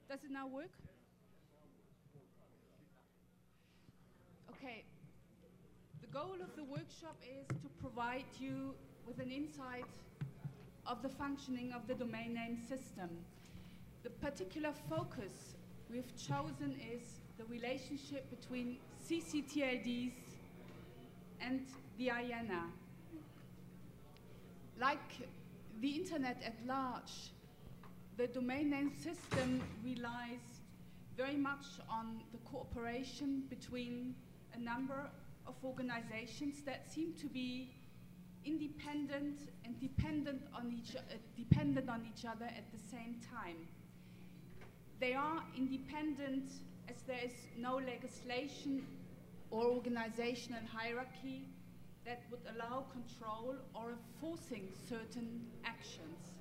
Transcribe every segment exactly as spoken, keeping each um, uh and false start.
Does it now work? Okay. The goal of the workshop is to provide you with an insight of the functioning of the domain name system. The particular focus we've chosen is the relationship between C C T L Ds and the I A N A. Like the internet at large, the domain name system relies very much on the cooperation between a number of organizations that seem to be independent and dependent on each, uh, dependent on each other at the same time. They are independent as there is no legislation or organizational hierarchy that would allow control or forcing certain actions.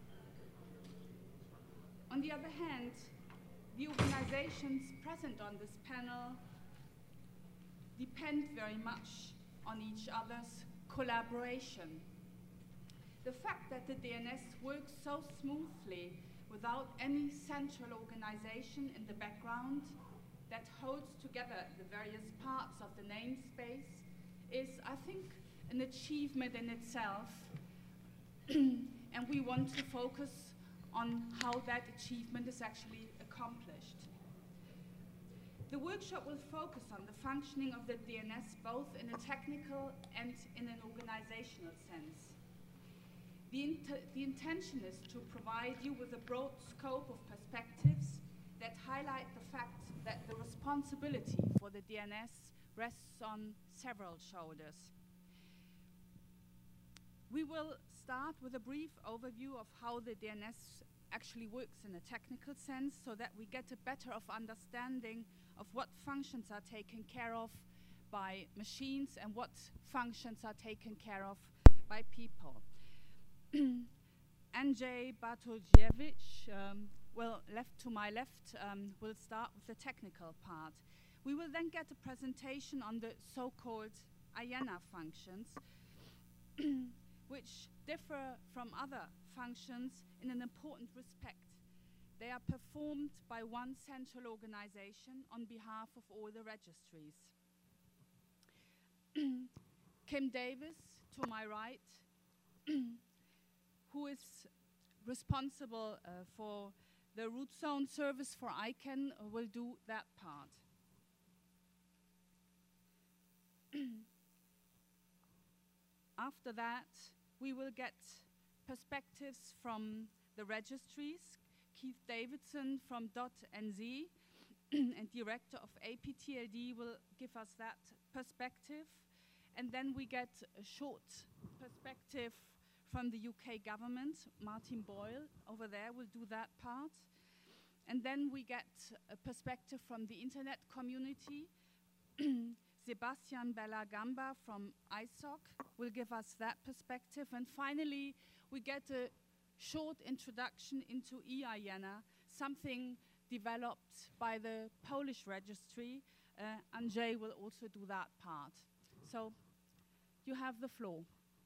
On the other hand, the organizations present on this panel depend very much on each other's collaboration. The fact that the D N S works so smoothly without any central organization in the background that holds together the various parts of the namespace is, I think, an achievement in itself. And we want to focus on how that achievement is actually accomplished. The workshop will focus on the functioning of the D N S both in a technical and in an organizational sense. The, int the intention is to provide you with a broad scope of perspectives that highlight the fact that the responsibility for the D N S rests on several shoulders. We will start with a brief overview of how the D N S actually works in a technical sense so that we get a better of understanding of what functions are taken care of by machines and what functions are taken care of by people. Andrzej Bartosiewicz, um, well, left to my left, um, will start with the technical part. We will then get a presentation on the so-called I A N A functions, which differ from other functions in an important respect. They are performed by one central organization on behalf of all the registries. Kim Davis, to my right, who is responsible uh, for the root zone service for I C A N, uh, will do that part. After that, we will get perspectives from the registries. Keith Davidson from .N Z and director of A P T L D will give us that perspective. And then we get a short perspective from the U K government. Martin Boyle over there will do that part. And then we get a perspective from the internet community. Sebastian Bellagamba from I S O C will give us that perspective. And finally, we get a short introduction into E I A N A, something developed by the Polish registry. Uh, Andrzej will also do that part. So you have the floor.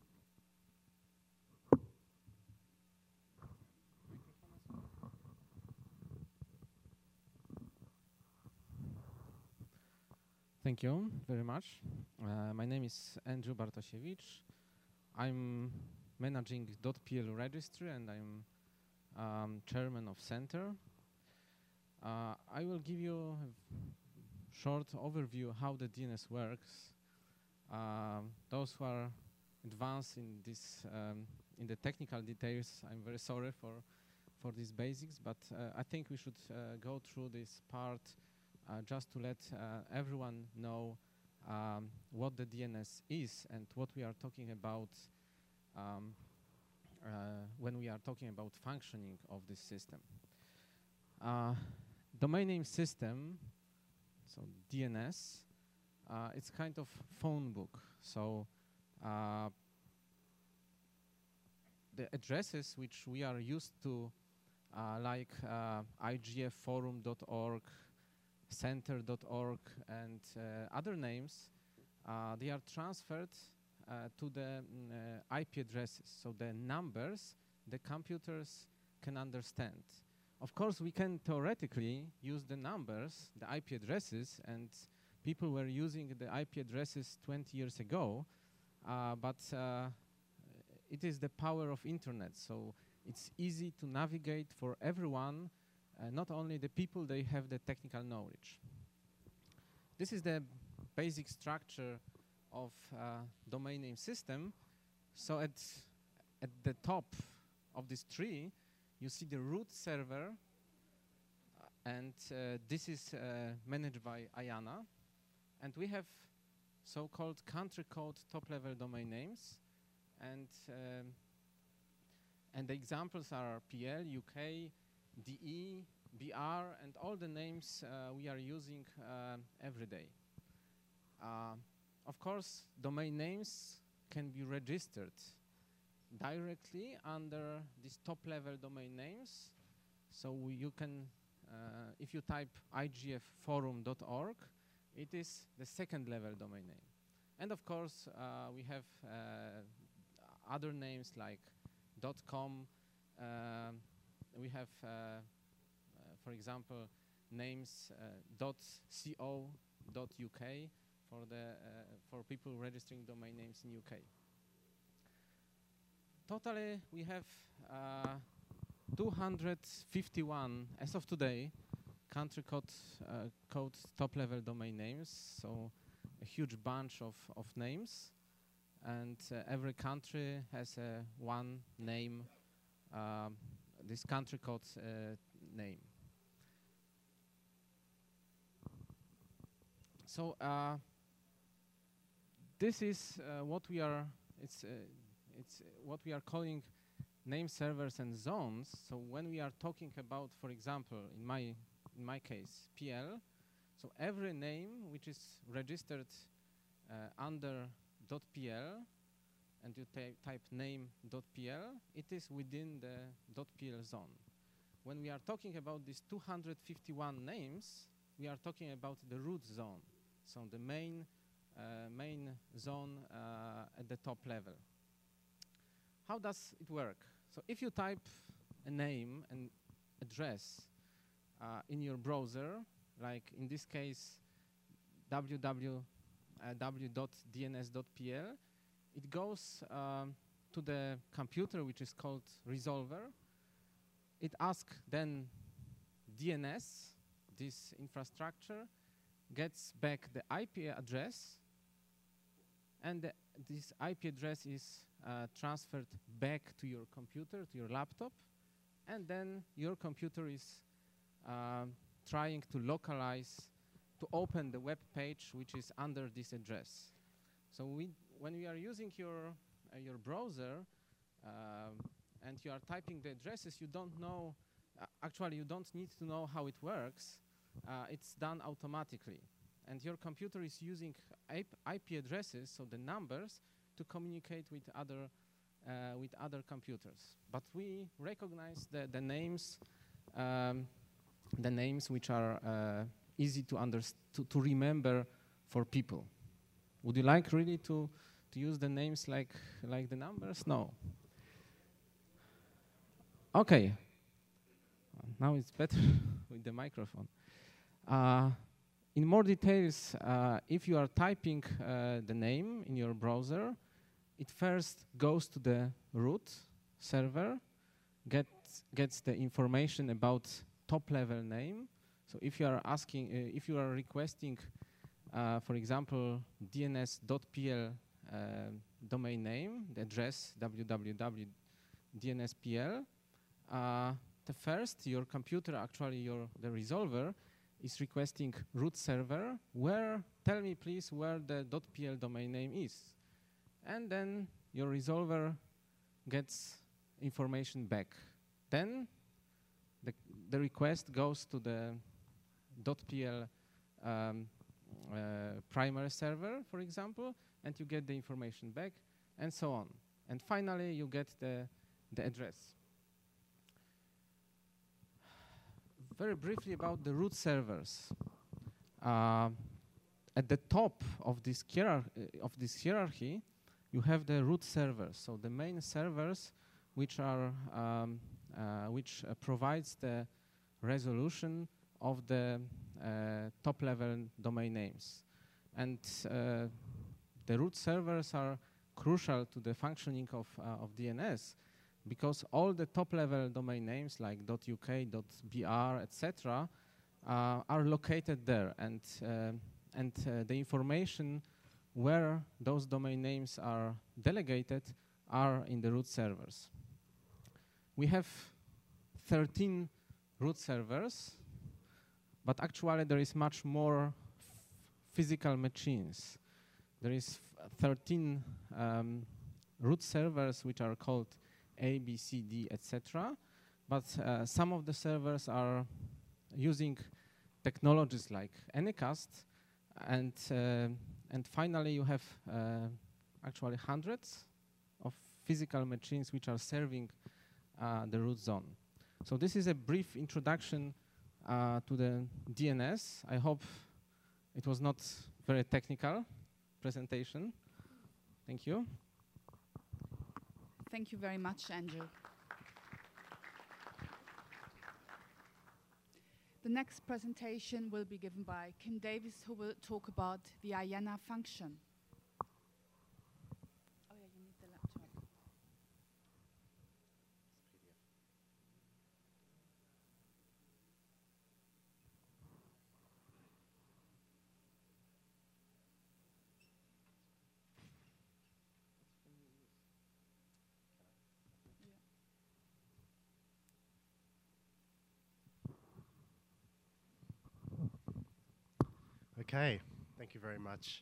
Thank you very much. Uh, my name is Andrzej Bartosiewicz. I'm managing .pl registry and I'm um, chairman of center. Uh, I will give you a short overview how the D N S works. Uh, those who are advanced in this, um, in the technical details, I'm very sorry for for these basics, but uh, I think we should uh, go through this part uh, just to let uh, everyone know um, what the D N S is and what we are talking about um, uh, when we are talking about functioning of this system. Uh, domain name system, so D N S, uh, it's kind of phone book. So uh, the addresses which we are used to, uh, like uh, I G F forum dot org, center dot org, and uh, other names, uh, they are transferred uh, to the mm, uh, I P addresses. So the numbers the computers can understand. of course, we can theoretically use the numbers, the I P addresses, and people were using the I P addresses twenty years ago, uh, but uh, it is the power of internet, so it's easy to navigate for everyone, uh, not only the people, they have the technical knowledge. This is the basic structure of uh, domain name system. So at, at the top of this tree, you see the root server, uh, and uh, this is uh, managed by IANA. And we have so-called country code top-level domain names. And, um, and the examples are P L, U K, D E, B R, and all the names uh, we are using uh, every day. Uh, of course, domain names can be registered directly under these top-level domain names. So you can, uh, if you type I G F forum dot org, it is the second-level domain name. And of course, uh, we have uh, other names like .com. Uh, we have, uh, uh, for example, names uh, .co, .uk for the uh, for people registering domain names in U K. Totally, we have uh, two hundred fifty-one as of today country code uh, code top-level domain names. So a huge bunch of of names. And uh, every country has uh, one name, um, this country code uh, name. So uh, this is uh, what we are. It's uh, it's uh, what we are calling name servers and zones. So when we are talking about, for example, in my in my case, P L. So every name which is registered uh, under .pl, and you type name.pl, it is within the .pl zone. When we are talking about these two hundred fifty-one names, we are talking about the root zone, so the main, uh, main zone uh, at the top level. How does it work? So if you type a name and address uh, in your browser, like in this case, www Uh, w dot d n s dot p l, it goes um, to the computer, which is called resolver. It asks then D N S, this infrastructure, gets back the I P address, and the, this I P address is uh, transferred back to your computer, to your laptop, and then your computer is uh, trying to localize to open the web page which is under this address. So we, when we are using your, uh, your browser um, and you are typing the addresses, you don't know, uh, actually you don't need to know how it works. Uh, it's done automatically. And your computer is using I P addresses, so the numbers, to communicate with other, uh, with other computers. But we recognize the, the names, um, the names which are uh, easy to understand, to, to remember for people. Would you like really to, to use the names like, like the numbers? No. Okay. Now it's better with the microphone. Uh, in more details, uh, if you are typing uh, the name in your browser, it first goes to the root server, gets, gets the information about top-level name. So if you are asking, uh, if you are requesting, uh, for example, D N S dot P L uh, domain name, the address www dot d n s dot p l, uh, the first, your computer, actually your the resolver, is requesting root server, where, tell me please where the .pl domain name is. And then your resolver gets information back. Then the, the request goes to the .pl um, uh, primary server, for example, and you get the information back, and so on. And finally, you get the, the address. Very briefly about the root servers. Uh, at the top of this, hierarch uh, of this hierarchy, you have the root servers. So the main servers, which are um, uh, which uh, provides the resolution of the uh, top-level domain names. And uh, the root servers are crucial to the functioning of, uh, of D N S, because all the top-level domain names like .uk, .br, et cetera, uh, are located there, and uh, and uh, the information where those domain names are delegated are in the root servers. We have thirteen root servers, but actually there is much more physical machines. There is thirteen um, root servers which are called A, B, C, D, et cetera. But uh, some of the servers are using technologies like Anycast, and uh, and finally you have uh, actually hundreds of physical machines which are serving uh, the root zone. So this is a brief introduction uh, to the D N S. I hope it was not very technical presentation. Thank you. Thank you very much, Andrew. The next presentation will be given by Kim Davis, who will talk about the I A N A function. Oh yeah, you need the laptop. Okay, thank you very much.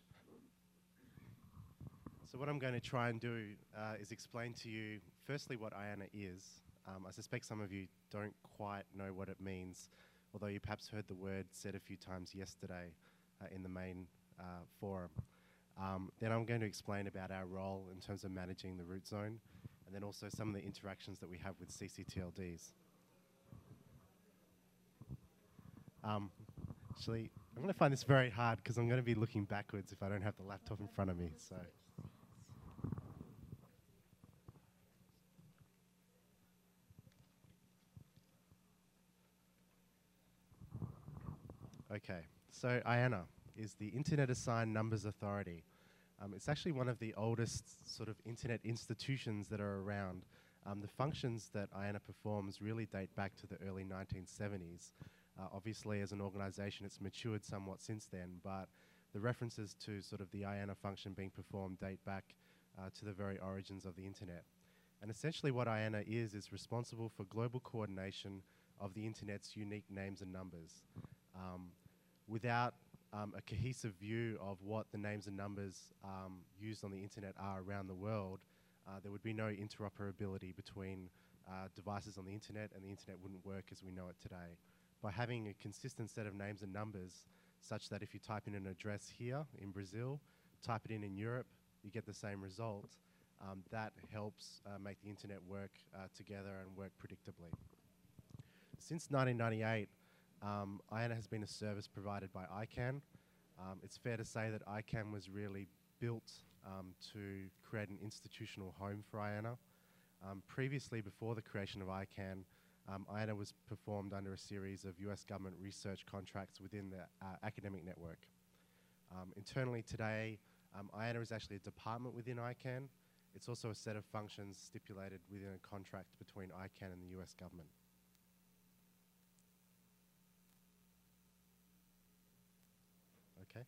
So what I'm going to try and do uh, is explain to you firstly what I A N A is. Um, I suspect some of you don't quite know what it means, although you perhaps heard the word said a few times yesterday uh, in the main uh, forum. Um, then I'm going to explain about our role in terms of managing the root zone, and then also some of the interactions that we have with C C T L Ds. Um, actually, I'm going to find this very hard because I'm going to be looking backwards if I don't have the laptop in front of me. So, okay. So I A N A is the Internet Assigned Numbers Authority. Um, it's actually one of the oldest sort of internet institutions that are around. Um, the functions that I A N A performs really date back to the early nineteen seventies. Uh, obviously, as an organization, it's matured somewhat since then, but the references to sort of the I A N A function being performed date back uh, to the very origins of the internet. And essentially what I A N A is, is responsible for global coordination of the internet's unique names and numbers. Um, without um, a cohesive view of what the names and numbers um, used on the internet are around the world, uh, there would be no interoperability between uh, devices on the internet, and the internet wouldn't work as we know it today. By having a consistent set of names and numbers, such that if you type in an address here in Brazil, type it in in Europe, you get the same result, um, that helps uh, make the internet work uh, together and work predictably. Since nineteen ninety-eight, um, I A N A has been a service provided by I CANN. Um, it's fair to say that I CANN was really built um, to create an institutional home for I A N A. Um, previously, before the creation of I CANN, Um, I A N A was performed under a series of U S government research contracts within the uh, academic network. Um, internally today, um, I A N A is actually a department within I CANN. It's also a set of functions stipulated within a contract between I CANN and the U S government. Okay.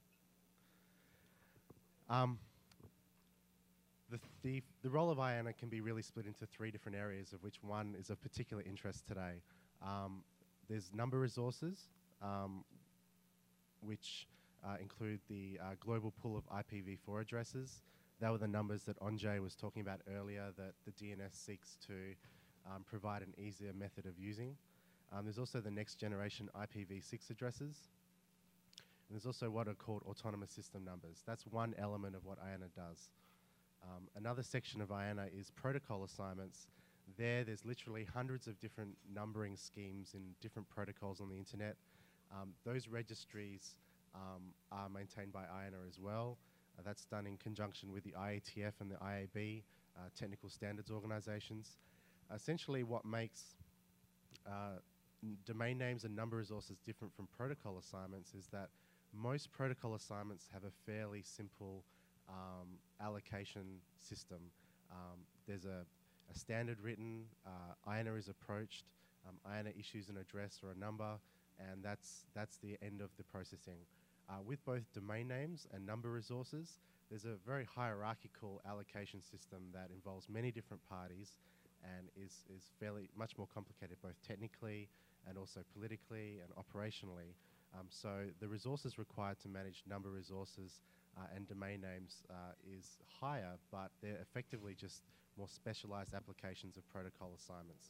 Um, The, the, the role of I A N A can be really split into three different areas, of which one is of particular interest today. Um, there's number resources, um, which uh, include the uh, global pool of I P v four addresses. That were the numbers that Andrzej was talking about earlier that the D N S seeks to um, provide an easier method of using. Um, there's also the next generation I P v six addresses. And there's also what are called autonomous system numbers. That's one element of what I A N A does. Um, another section of I A N A is protocol assignments. There, there's literally hundreds of different numbering schemes in different protocols on the internet. Um, those registries um, are maintained by I A N A as well. Uh, that's done in conjunction with the I A T F and the I A B, uh, technical standards organizations. Essentially what makes uh, n- domain names and number resources different from protocol assignments is that most protocol assignments have a fairly simple um, allocation system. Um, there's a, a standard written, uh, I A N A is approached, um, I A N A issues an address or a number, and that's, that's the end of the processing. Uh, with both domain names and number resources, there's a very hierarchical allocation system that involves many different parties and is, is fairly much more complicated both technically and also politically and operationally. Um, so the resources required to manage number resources uh, and domain names uh, is higher, but they're effectively just more specialized applications of protocol assignments.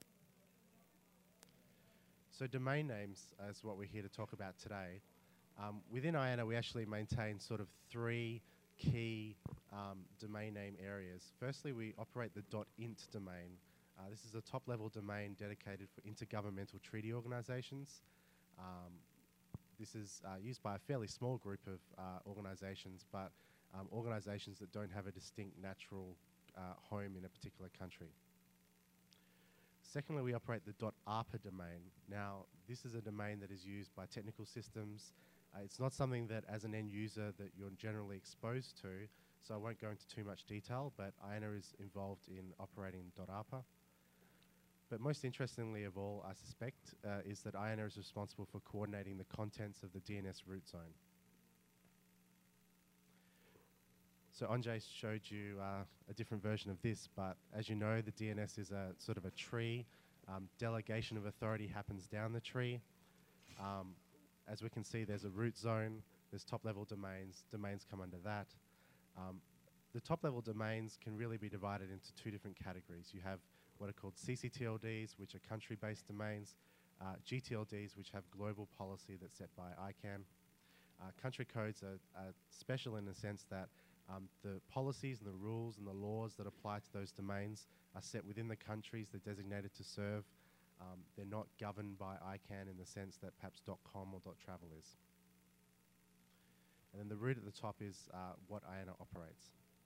So domain names is what we're here to talk about today. Um, within I A N A, we actually maintain sort of three key um, domain name areas. Firstly, we operate the .int domain. Uh, this is a top-level domain dedicated for intergovernmental treaty organizations. Um, this is uh, used by a fairly small group of uh, organizations, but um, organizations that don't have a distinct natural uh, home in a particular country. Secondly, we operate the .arpa domain. Now, this is a domain that is used by technical systems. Uh, it's not something that, as an end user, that you're generally exposed to, so I won't go into too much detail, but I A N A is involved in operating .arpa. But most interestingly of all, I suspect, uh, is that I A N A is responsible for coordinating the contents of the D N S root zone. So Anjay showed you uh, a different version of this, but as you know, the D N S is a sort of a tree. Um, delegation of authority happens down the tree. Um, as we can see, there's a root zone, there's top-level domains, domains come under that. Um, the top-level domains can really be divided into two different categories. You have what are called C C T L Ds, which are country-based domains, uh, G T L Ds, which have global policy that's set by I CANN. Uh, country codes are, are special in the sense that Um, the policies and the rules and the laws that apply to those domains are set within the countries they're designated to serve. Um, they're not governed by I CANN in the sense that perhaps .com or .travel is. And then the root at the top is uh, what I A N A operates.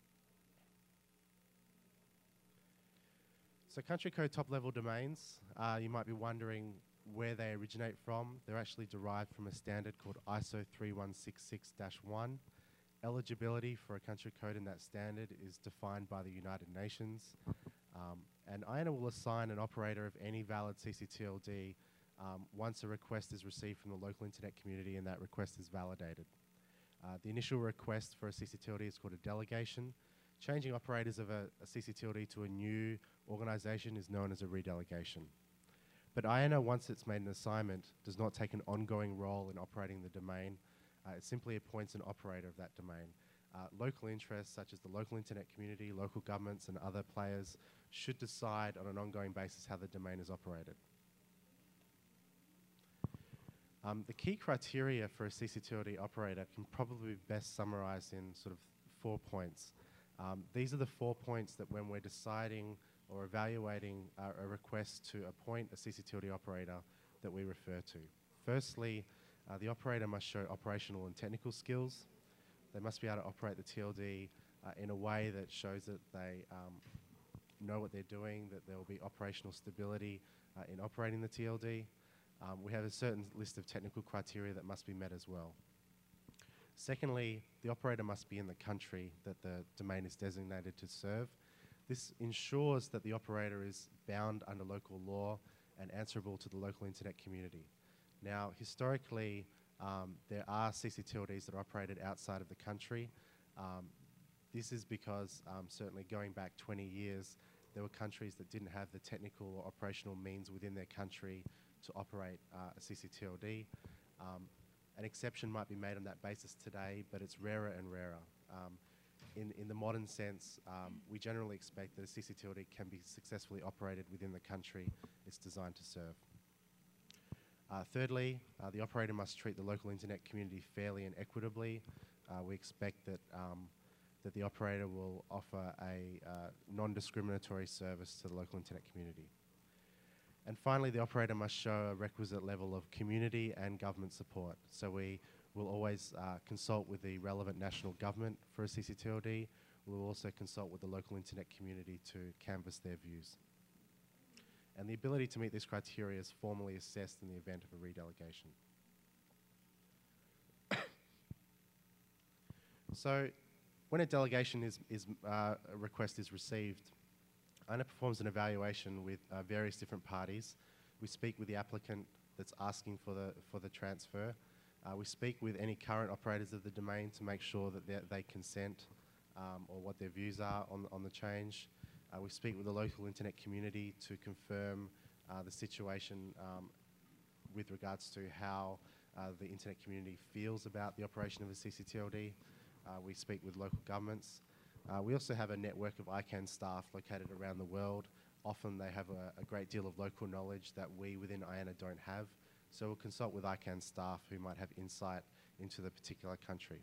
So country code top-level domains, uh, you might be wondering where they originate from. They're actually derived from a standard called I S O three one six six dash one. Eligibility for a country code in that standard is defined by the United Nations. Um, and I A N A will assign an operator of any valid C C T L D um, once a request is received from the local internet community and that request is validated. Uh, the initial request for a C C T L D is called a delegation. Changing operators of a, a C C T L D to a new organization is known as a redelegation. But I A N A, once it's made an assignment, does not take an ongoing role in operating the domain. Uh, it simply appoints an operator of that domain. Uh, local interests, such as the local internet community, local governments, and other players, should decide on an ongoing basis how the domain is operated. Um, the key criteria for a C C T L D operator can probably be best summarized in sort of four points. Um, these are the four points that when we're deciding or evaluating uh, a request to appoint a C C T L D operator that we refer to. Firstly, Uh, the operator must show operational and technical skills. They must be able to operate the T L D uh, in a way that shows that they um, know what they're doing, that there will be operational stability uh, in operating the T L D. Um, we have a certain list of technical criteria that must be met as well. Secondly, the operator must be in the country that the domain is designated to serve. This ensures that the operator is bound under local law and answerable to the local internet community. Now, historically, um, there are C C T L Ds that are operated outside of the country. Um, this is because, um, certainly going back twenty years, there were countries that didn't have the technical or operational means within their country to operate uh, a C C T L D. Um, an exception might be made on that basis today, but it's rarer and rarer. Um, in, in the modern sense, um, we generally expect that a C C T L D can be successfully operated within the country it's designed to serve. Uh, thirdly, uh, the operator must treat the local internet community fairly and equitably. Uh, we expect that, um, that the operator will offer a uh, non-discriminatory service to the local internet community. And finally, the operator must show a requisite level of community and government support. So we will always uh, consult with the relevant national government for a C C T L D. We'll also consult with the local internet community to canvass their views. and the ability to meet these criteria is formally assessed in the event of a redelegation. So when a delegation is, is uh, a request is received, A N A performs an evaluation with uh, various different parties. We speak with the applicant that's asking for the, for the transfer. Uh, we speak with any current operators of the domain to make sure that they consent um, or what their views are on, on the change. Uh, we speak with the local internet community to confirm uh, the situation um, with regards to how uh, the internet community feels about the operation of a C C T L D. Uh, we speak with local governments. Uh, we also have a network of I CANN staff located around the world. Often they have a, a great deal of local knowledge that we within I A N A don't have. So we'll consult with I CANN staff who might have insight into the particular country.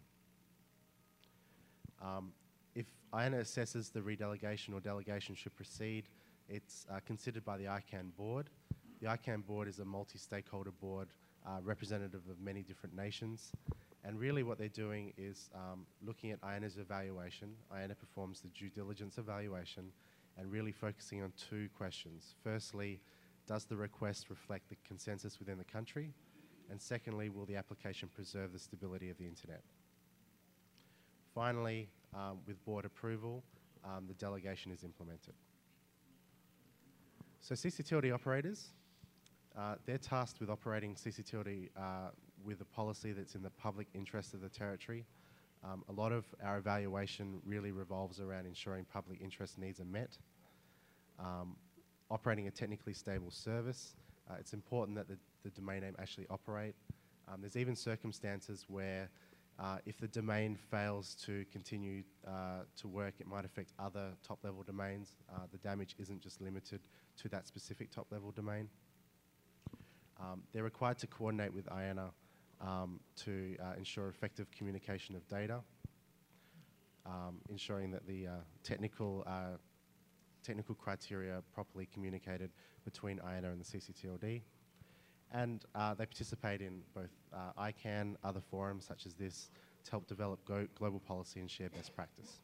Um, if I A N A assesses the redelegation or delegation should proceed, it's uh, considered by the I CANN board. The I CANN board is a multi-stakeholder board uh, representative of many different nations. And really what they're doing is um, looking at I A N A's evaluation. I A N A performs the due diligence evaluation and really focusing on two questions. Firstly, does the request reflect the consensus within the country? And secondly, will the application preserve the stability of the internet? Finally, um, with board approval, um, the delegation is implemented. So C C T L D operators, uh, they're tasked with operating C C T L D uh, with a policy that's in the public interest of the territory. Um, a lot of our evaluation really revolves around ensuring public interest needs are met. Um, operating a technically stable service, uh, it's important that the, the domain name actually operate. Um, there's even circumstances where uh, if the domain fails to continue uh, to work, it might affect other top-level domains. Uh, the damage isn't just limited to that specific top-level domain. Um, they're required to coordinate with I A N A um, to uh, ensure effective communication of data, um, ensuring that the uh, technical uh, technical criteria are properly communicated between I A N A and the C C T L D. And uh, they participate in both uh, I CANN, other forums such as this, to help develop go global policy and share best practice.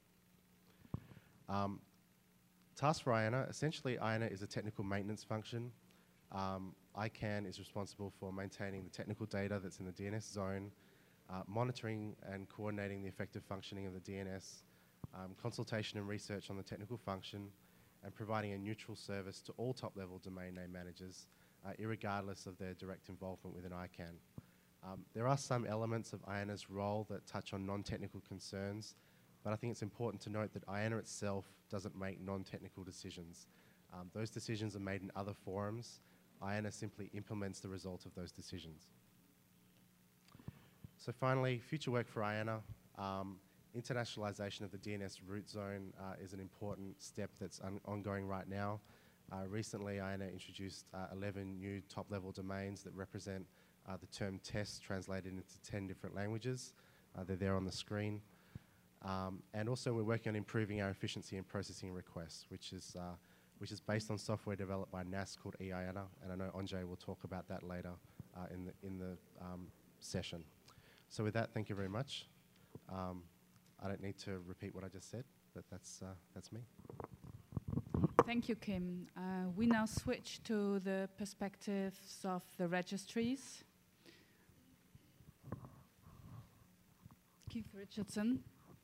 Um, task for I A N A, essentially I A N A is a technical maintenance function. Um, I CANN is responsible for maintaining the technical data that's in the D N S zone, uh, monitoring and coordinating the effective functioning of the D N S, um, consultation and research on the technical function, and providing a neutral service to all top-level domain name managers, uh, irregardless of their direct involvement within I CANN. Um, there are some elements of I A N A's role that touch on non-technical concerns, but I think it's important to note that I A N A itself doesn't make non-technical decisions. Um, those decisions are made in other forums. I A N A simply implements the result of those decisions. So finally, future work for I A N A. Um, internationalization of the D N S root zone uh, is an important step that's ongoing right now. Uh, recently, I A N A introduced uh, eleven new top-level domains that represent uh, the term test translated into ten different languages. Uh, they're there on the screen. Um, and also, we're working on improving our efficiency in processing requests, which is uh, which is based on software developed by N A S called e I A N A, and I know Andre will talk about that later uh, in the, in the um, session. So with that, thank you very much. Um, I don't need to repeat what I just said, but that's, uh, that's me. Thank you, Kim. Uh, we now switch to the perspectives of the registries. Keith Richardson.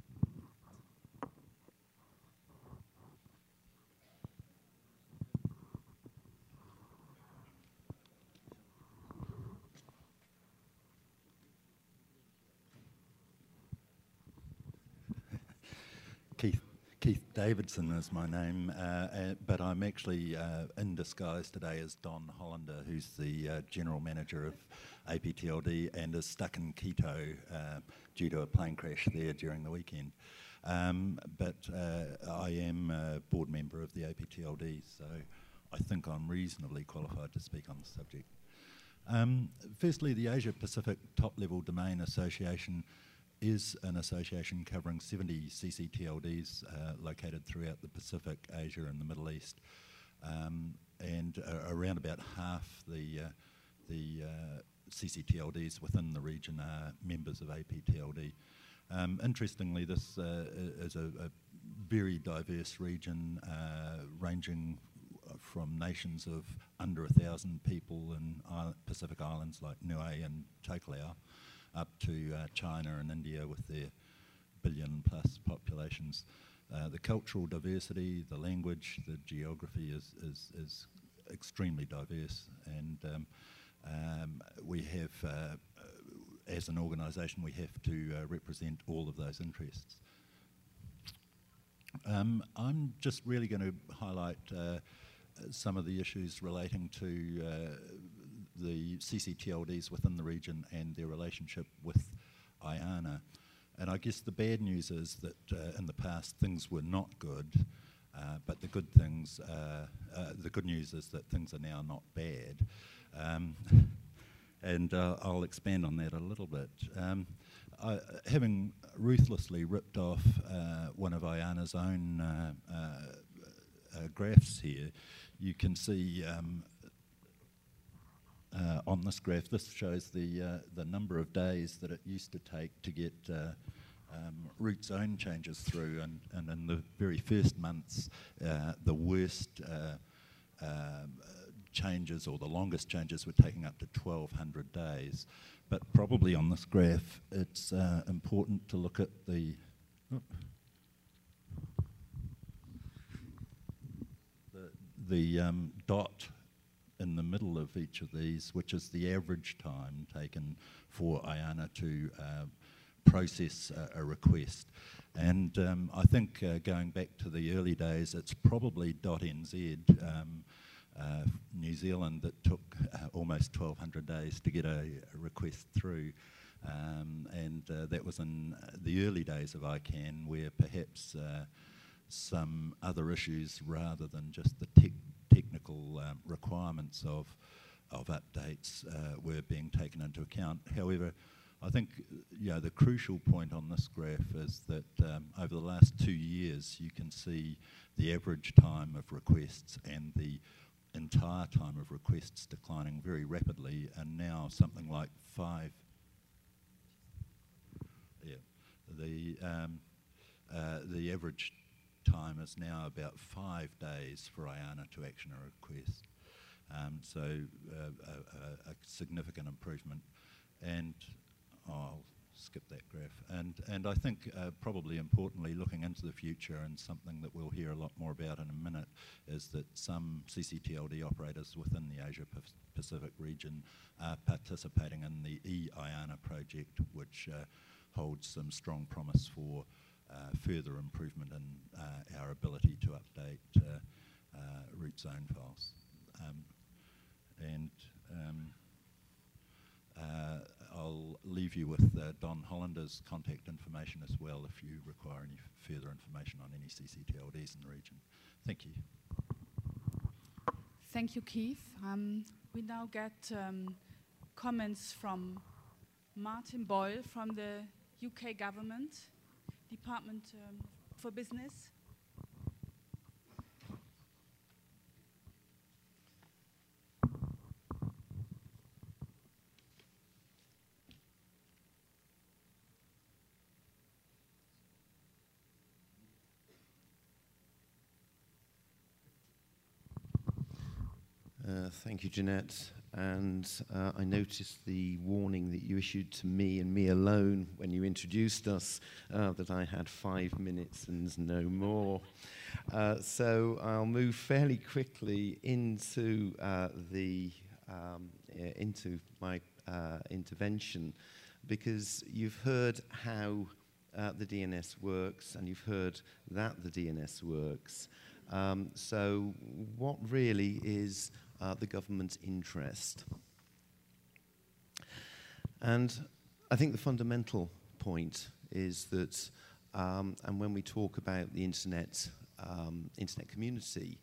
Keith, Keith Davidson is my name, uh, uh, but I'm actually uh, in disguise today as Don Hollander, who's the uh, General Manager of A P T L D and is stuck in Quito uh, due to a plane crash there during the weekend. Um, but uh, I am a board member of the A P T L D, so I think I'm reasonably qualified to speak on the subject. Um, firstly, the Asia Pacific Top-Level Domain Association is an association covering seventy C C T L Ds uh, located throughout the Pacific, Asia and the Middle East. Um, and uh, around about half the, uh, the uh, C C T L Ds within the region are members of A P T L D. Um, interestingly, this uh, is a, a very diverse region uh, ranging from nations of under a thousand people in island, Pacific Islands like Niue and Tokelau, up to uh, China and India with their billion plus populations. Uh, the cultural diversity, the language, the geography is, is, is extremely diverse, and um, um, we have, uh, as an organisation, we have to uh, represent all of those interests. Um, I'm just really going to highlight uh, some of the issues relating to uh, the C C T L Ds within the region and their relationship with I A N A. And I guess the bad news is that uh, in the past things were not good, uh, but the good things, uh, uh, the good news is that things are now not bad. Um, and uh, I'll expand on that a little bit. Um, I, having ruthlessly ripped off uh, one of I A N A's own uh, uh, uh, graphs here, you can see um, uh, on this graph, this shows the, uh, the number of days that it used to take to get uh, um, root zone changes through, and, and in the very first months, uh, the worst uh, uh, changes, or the longest changes, were taking up to twelve hundred days. But probably on this graph, it's uh, important to look at the, oh, the, the um, dot in the middle of each of these, which is the average time taken for I A N A to uh, process a, a request. And um, I think uh, going back to the early days, it's probably .nz, um, Uh, New Zealand, that took uh, almost twelve hundred days to get a, a request through, um, and uh, that was in uh, the early days of I CAN, where perhaps uh, some other issues rather than just the tech technical um, requirements of of updates uh, were being taken into account. However, I think you know, the crucial point on this graph is that um, over the last two years you can see the average time of requests and the entire time of requests declining very rapidly, and now something like five. Yeah, the um, uh, the average time is now about five days for I A N A to action a request. Um, so uh, a, a significant improvement, and oh, I'll skip that graph. And and I think uh, probably importantly, looking into the future, and something that we'll hear a lot more about in a minute, is that some C C T L D operators within the Asia Pacific region are participating in the e I A N A project, which uh, holds some strong promise for uh, further improvement in uh, our ability to update uh, uh, root zone files. Um, and um, uh, I'll leave you with uh, Don Hollander's contact information as well if you require any further information on any C C T L Ds in the region. Thank you. Thank you, Keith. Um, we now get um, comments from Martin Boyle from the U K government, Department um, for Business. Uh, thank you, Jeanette. And uh, I noticed the warning that you issued to me and me alone when you introduced us, uh, that I had five minutes and no more. Uh, so I'll move fairly quickly into uh, the um, uh, into my uh, intervention, because you've heard how uh, the D N S works, and you've heard that the D N S works. Um, so what really is Uh, the government's interest? And I think the fundamental point is that, um, and when we talk about the internet, um, internet community,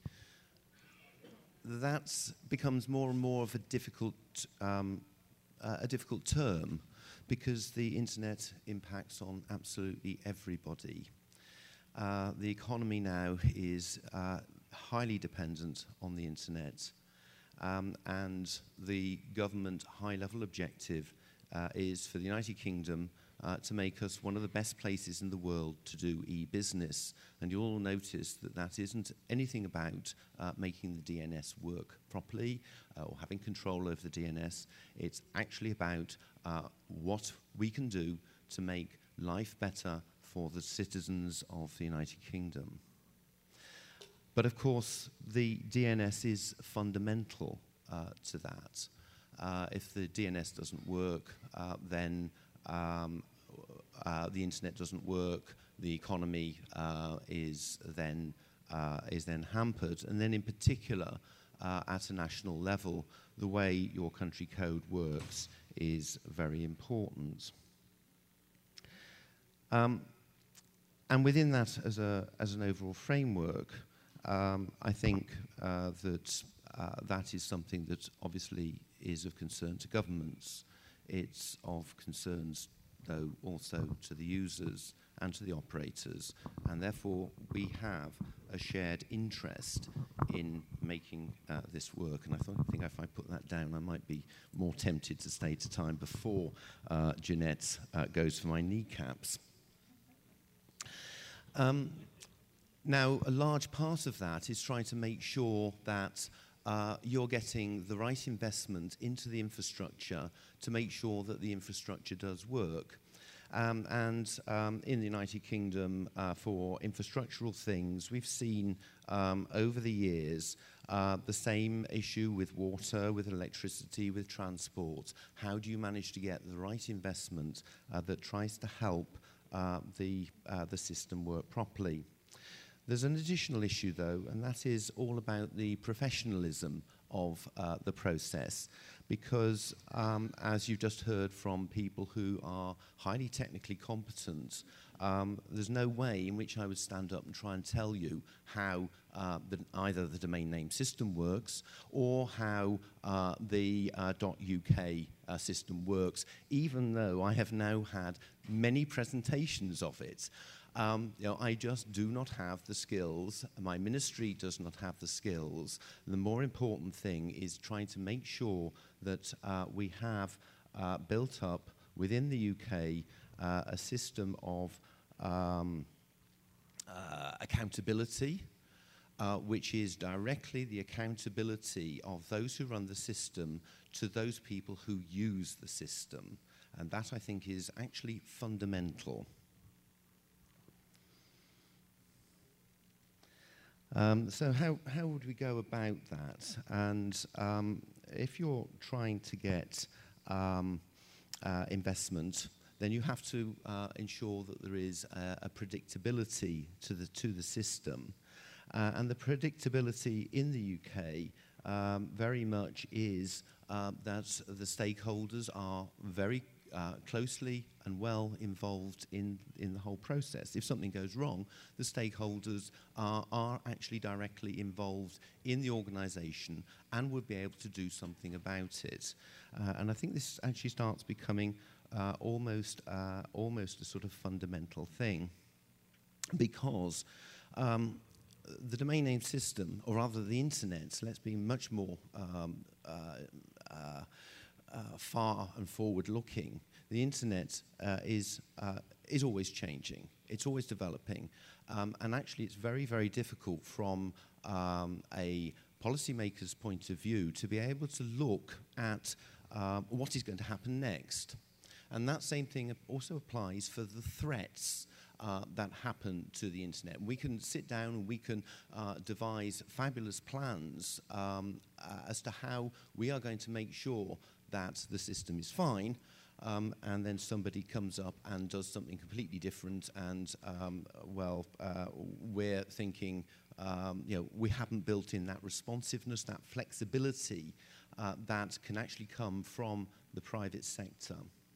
that becomes more and more of a difficult, um, uh, a difficult term, because the internet impacts on absolutely everybody. Uh, the economy now is uh, highly dependent on the internet. Um, and the government high-level objective uh, is for the United Kingdom uh, to make us one of the best places in the world to do e-business. And you'll all notice that that isn't anything about uh, making the D N S work properly uh, or having control over the D N S. It's actually about uh, what we can do to make life better for the citizens of the United Kingdom. But of course, the D N S is fundamental uh, to that. Uh, if the D N S doesn't work, uh, then um, uh, the internet doesn't work, the economy uh, is then uh, is then hampered, and then in particular, uh, at a national level, the way your country code works is very important. Um, and within that, as a as an overall framework, um, I think uh, that uh, that is something that obviously is of concern to governments. It's of concerns, though, also to the users and to the operators, and therefore we have a shared interest in making uh, this work. And I, th I think if I put that down, I might be more tempted to stay to time before uh, Jeanette uh, goes for my kneecaps. Um, now, a large part of that is trying to make sure that uh, you're getting the right investment into the infrastructure to make sure that the infrastructure does work. Um, and um, in the United Kingdom, uh, for infrastructural things, we've seen um, over the years uh, the same issue with water, with electricity, with transport. How do you manage to get the right investment uh, that tries to help uh, the, uh, the system work properly? There's an additional issue, though, and that is all about the professionalism of uh, the process. Because, um, as you've just heard from people who are highly technically competent, um, there's no way in which I would stand up and try and tell you how uh, the, either the domain name system works or how uh, the uh, .uk uh, system works, even though I have now had many presentations of it. Um, you know, I just do not have the skills, my ministry does not have the skills. The more important thing is trying to make sure that uh, we have uh, built up within the U K uh, a system of um, uh, accountability, uh, which is directly the accountability of those who run the system to those people who use the system. And that, I think, is actually fundamental. Um, so how, how would we go about that? And um, if you're trying to get um, uh, investment, then you have to uh, ensure that there is a, a predictability to the, to the system. Uh, and the predictability in the U K um, very much is uh, that the stakeholders are very Uh, closely and well involved in, in the whole process. If something goes wrong, the stakeholders are, are actually directly involved in the organisation and would be able to do something about it. Uh, and I think this actually starts becoming uh, almost, uh, almost a sort of fundamental thing, because um, the domain name system, or rather the internet, let's be much more um, uh, uh, Uh, far and forward-looking. The internet uh, is uh, is always changing. It's always developing, um, and actually, it's very, very difficult from um, a policymaker's point of view to be able to look at uh, what is going to happen next. And that same thing also applies for the threats Uh, that happen to the internet. We can sit down and we can uh, devise fabulous plans um, uh, as to how we are going to make sure that the system is fine, um, and then somebody comes up and does something completely different, and um, well, uh, we're thinking, um, you know, we haven't built in that responsiveness, that flexibility uh, that can actually come from the private sector.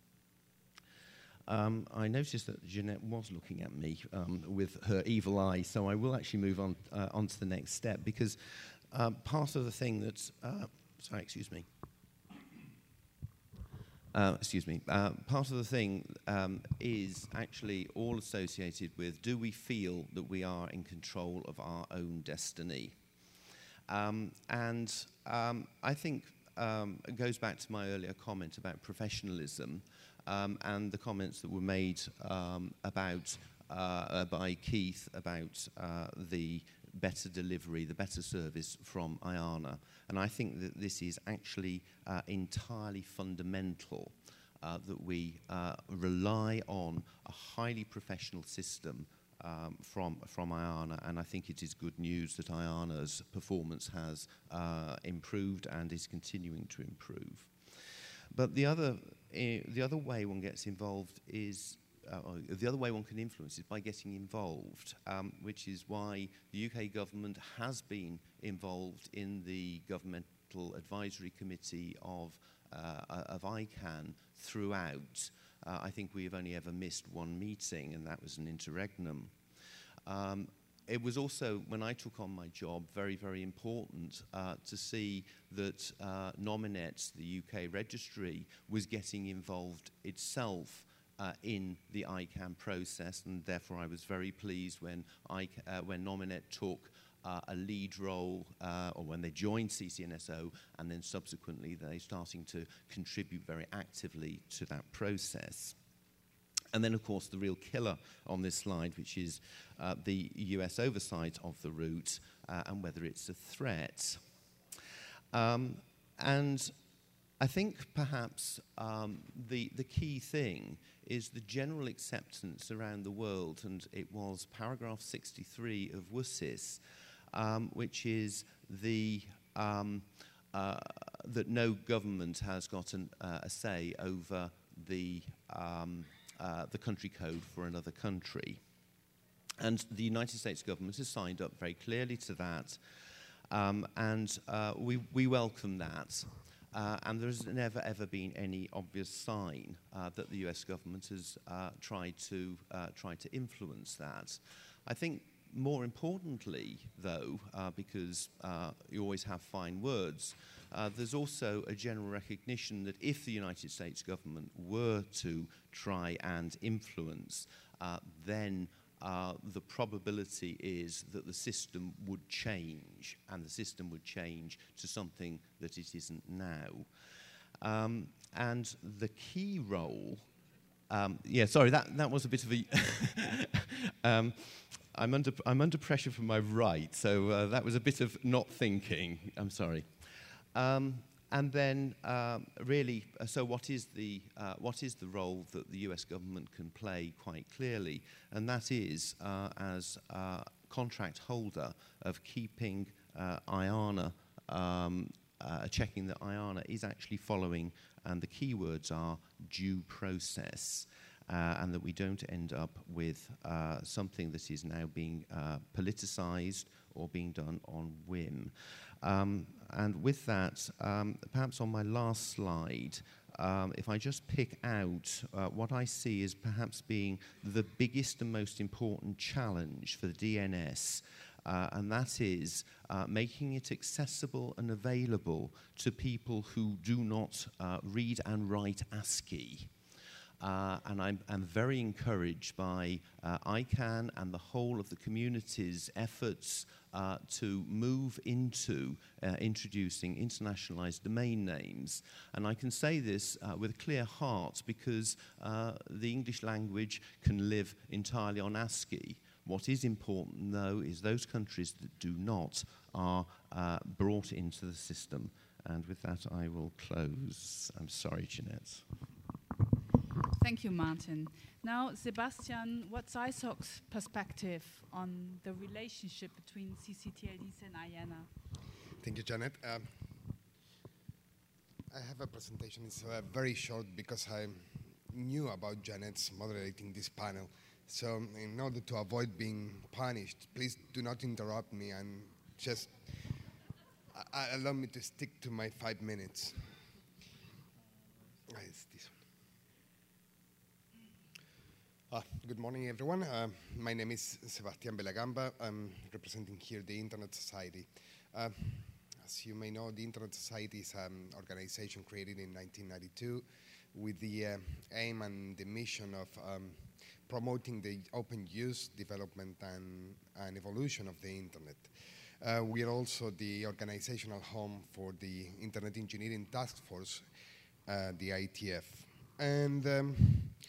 Um, I noticed that Jeanette was looking at me um, with her evil eye, so I will actually move on uh, on to the next step, because uh, part of the thing that's uh, sorry, excuse me. Uh, excuse me. Uh, part of the thing um, is actually all associated with: do we feel that we are in control of our own destiny? Um, and um, I think um, goes back to my earlier comment about professionalism um, and the comments that were made um, about uh, uh, by Keith about uh, the better delivery, the better service from IANA. And I think that this is actually uh, entirely fundamental, uh, that we uh, rely on a highly professional system um, from, from IANA, and I think it is good news that IANA's performance has uh, improved and is continuing to improve. But the other, uh, the other way one gets involved is Uh, the other way one can influence is by getting involved, um, which is why the U K government has been involved in the Governmental Advisory Committee of, uh, of I CANN throughout. Uh, I think we have only ever missed one meeting, and that was an interregnum. Um, It was also, when I took on my job, very, very important uh, to see that uh, Nominet, the U K registry, was getting involved itself Uh, in the I CANN process, and therefore I was very pleased when, I, uh, when Nominet took uh, a lead role, uh, or when they joined C C N S O, and then subsequently they're starting to contribute very actively to that process. And then, of course, the real killer on this slide, which is uh, the U S oversight of the route uh, and whether it's a threat. Um, and I think perhaps um, the, the key thing is the general acceptance around the world, and it was paragraph sixty-three of W S I S, um, which is the, um, uh, that no government has got an, uh, a say over the, um, uh, the country code for another country. And the United States government has signed up very clearly to that, um, and uh, we, we welcome that. Uh, and there's never, ever been any obvious sign uh, that the U S government has uh, tried to uh, tried to influence that. I think more importantly, though, uh, because uh, you always have fine words, uh, there's also a general recognition that if the United States government were to try and influence, uh, then Uh, the probability is that the system would change, and the system would change to something that it isn't now. Um, and the key role, um, yeah, sorry, that, that was a bit of a, um, I'm under, I'm under pressure from my right, so uh, that was a bit of not thinking, I'm sorry. Um, And then, um, really, uh, so what is the uh, what is the role that the U S government can play quite clearly? And that is uh, as uh, contract holder of keeping uh, IANA, um, uh, checking that IANA is actually following, and the key words are due process, uh, and that we don't end up with uh, something that is now being uh, politicized or being done on whim. Um, and with that, um, perhaps on my last slide, um, if I just pick out uh, what I see as perhaps being the biggest and most important challenge for the D N S, uh, and that is uh, making it accessible and available to people who do not uh, read and write ASCII. Uh, and I'm, I'm very encouraged by uh, I CANN and the whole of the community's efforts uh, to move into uh, introducing internationalized domain names. And I can say this uh, with a clear heart because uh, the English language can live entirely on ASCII. What is important, though, is those countries that do not are uh, brought into the system. And with that, I will close. I'm sorry, Jeanette. Thank you, Martin. Now, Sebastian, what's I S O C's perspective on the relationship between C C T L Ds and IANA? Thank you, Janet. Um, I have a presentation. It's uh, very short because I knew about Janet's moderating this panel. So in order to avoid being punished, please do not interrupt me and just uh, allow me to stick to my five minutes. Ah, it's this one. Uh, good morning, everyone. Uh, my name is Sebastián Belagamba. I'm representing here the Internet Society. Uh, as you may know, the Internet Society is an organization created in nineteen ninety-two with the uh, aim and the mission of um, promoting the open use, development, and, and evolution of the Internet. Uh, we are also the organizational home for the Internet Engineering Task Force, uh, the I T F. And um,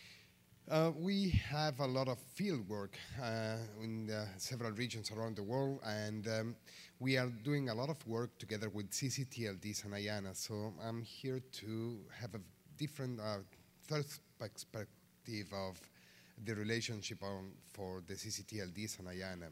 uh, we have a lot of field work uh, in uh, several regions around the world, and um, we are doing a lot of work together with C C T L Ds and IANA. So I'm here to have a different uh, third perspective of the relationship on, for the C C T L Ds and IANA.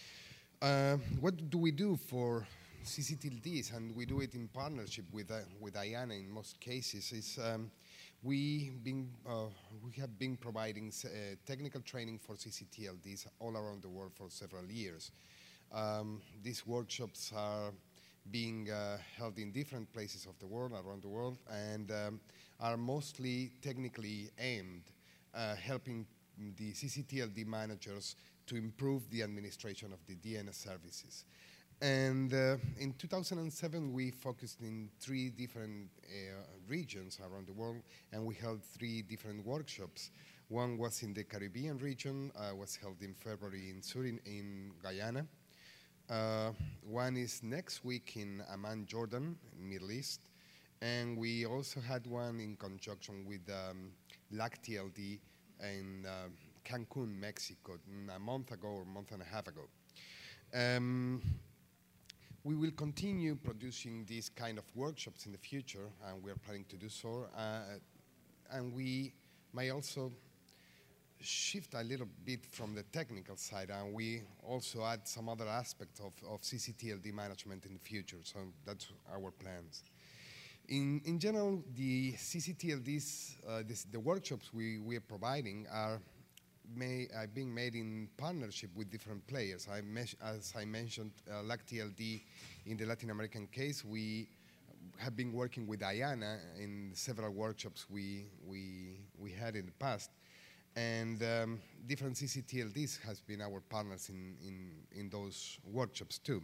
Uh, what do we do for C C T L Ds? And we do it in partnership with, uh, with IANA in most cases. Is um, we, been, uh, we have been providing uh, technical training for C C T L Ds all around the world for several years. Um, these workshops are being uh, held in different places of the world, around the world, and um, are mostly technically aimed, uh, helping the C C T L D managers to improve the administration of the D N S services. And uh, in two thousand seven, we focused in three different uh, regions around the world, and we held three different workshops. One was in the Caribbean region, uh, was held in February in Surin, in Guyana. Uh, one is next week in Amman, Jordan, Middle East. And we also had one in conjunction with um, L A C T L D in uh, Cancun, Mexico, a month ago or a month and a half ago. Um, we will continue producing these kind of workshops in the future, and we are planning to do so. Uh, and we may also shift a little bit from the technical side, and we also add some other aspects of, of C C T L D management in the future. So that's our plans. In, in general, the C C T L Ds, uh, this, the workshops we, we are providing are, may, are being made in partnership with different players. I as I mentioned, uh, L A C T L D in the Latin American case, we have been working with IANA in several workshops we, we, we had in the past. And um, different C C T L Ds has been our partners in, in, in those workshops too.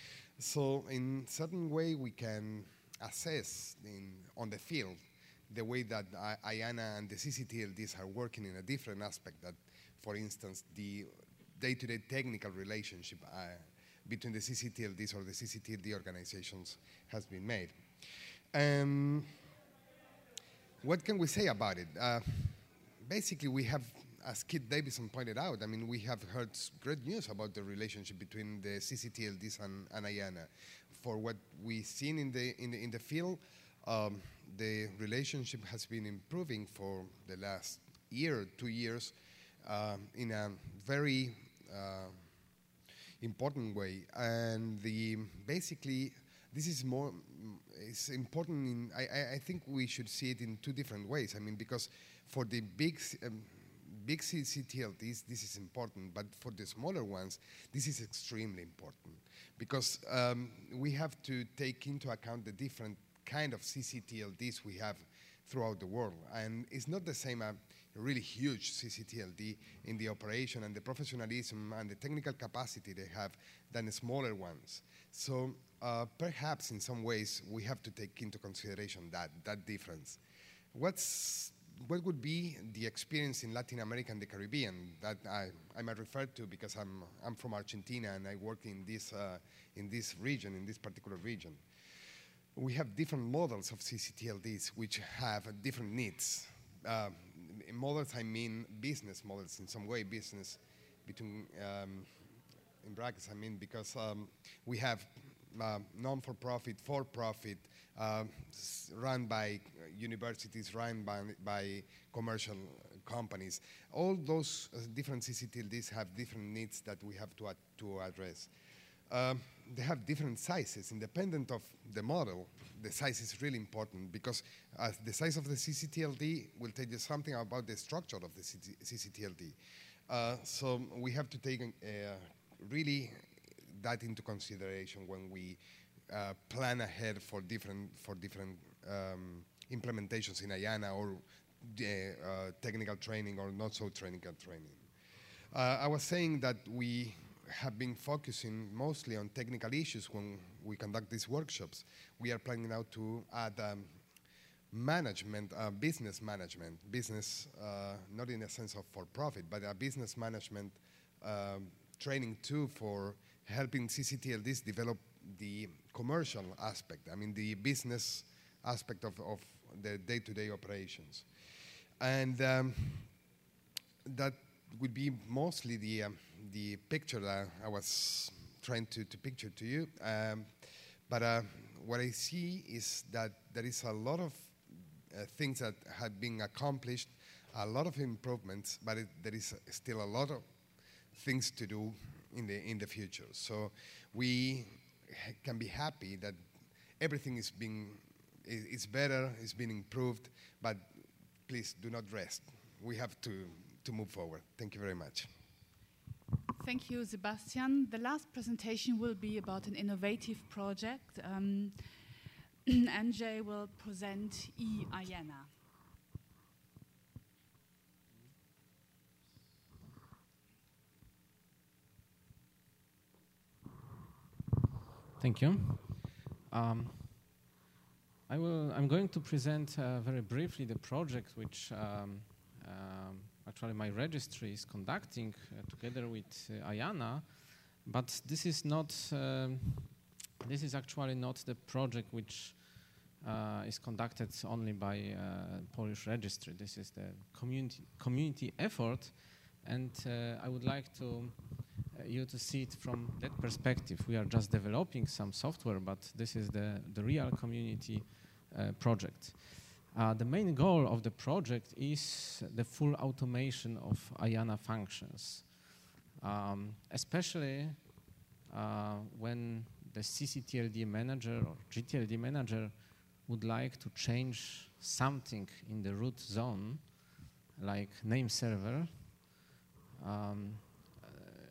So in certain way, we can assess in, on the field the way that I, IANA and the C C T L Ds are working in a different aspect, that, for instance, the day-to-day technical relationship uh, between the C C T L Ds or the C C T L D organizations has been made. Um, what can we say about it? Uh, basically, we have, as Kit Davidson pointed out, I mean, we have heard great news about the relationship between the C C T L Ds and, and IANA. For what we've seen in the, in the, in the field, um, the relationship has been improving for the last year, two years, uh, in a very uh, important way. And the, basically, this is more, it's important in, I, I think we should see it in two different ways. I mean, because for the big, um, big C C T L Ds, this is important, but for the smaller ones, this is extremely important, because um, we have to take into account the different kind of C C T L Ds we have throughout the world. And it's not the same, uh, a really huge C C T L D in the operation and the professionalism and the technical capacity they have than the smaller ones. So uh, perhaps in some ways we have to take into consideration that, that difference. What's What would be the experience in Latin America and the Caribbean that I, I might refer to, because I'm, I'm from Argentina and I work in this, uh, in this region, in this particular region. We have different models of C C T L Ds which have uh, different needs. Uh, in models, I mean business models in some way, business between, um, in brackets, I mean, because um, we have uh, non-for-profit, for-profit, uh, run by universities, run by, by commercial companies. All those uh, different C C T L Ds have different needs that we have to, ad to address. Um, they have different sizes. Independent of the model, the size is really important, because uh, the size of the C C T L D will tell you something about the structure of the C C T L D. Uh, so we have to take uh, really that into consideration when we uh, plan ahead for different for different um, implementations in IANA, or uh, uh, technical training or not so technical training. Uh, I was saying that we have been focusing mostly on technical issues when we conduct these workshops. We are planning now to add um, management, uh, business management, business, uh, not in a sense of for profit, but a business management um, training too for helping C C T L Ds develop the commercial aspect, I mean the business aspect of, of the day-to-day operations. And um, that would be mostly the, um, the picture that I was trying to, to picture to you. Um, but uh, what I see is that there is a lot of uh, things that have been accomplished, a lot of improvements, but it, there is still a lot of things to do in the, in the future. So we can be happy that everything is being, is better, is being improved, but please do not rest. We have to, to move forward. Thank you very much. Thank you, Sebastian. The last presentation will be about an innovative project. Um, N J will present eIANA. Thank you. Um, I will, I'm going to present uh, very briefly the project which um, um, actually my registry is conducting uh, together with uh, IANA, but this is not, um, this is actually not the project which uh, is conducted only by uh, Polish registry. This is the community, community effort, and uh, I would like to uh, you to see it from that perspective. We are just developing some software, but this is the, the real community uh, project. Uh, the main goal of the project is the full automation of IANA functions, um, especially uh, when the C C T L D manager or G T L D manager would like to change something in the root zone, like name server. Um, uh,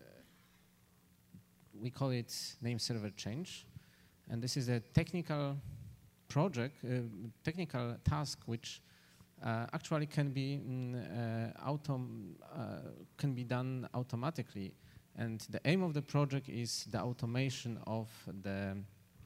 we call it name server change, and this is a technical project, uh, technical task which uh, actually can be mm, uh, autom uh, can be done automatically, and the aim of the project is the automation of the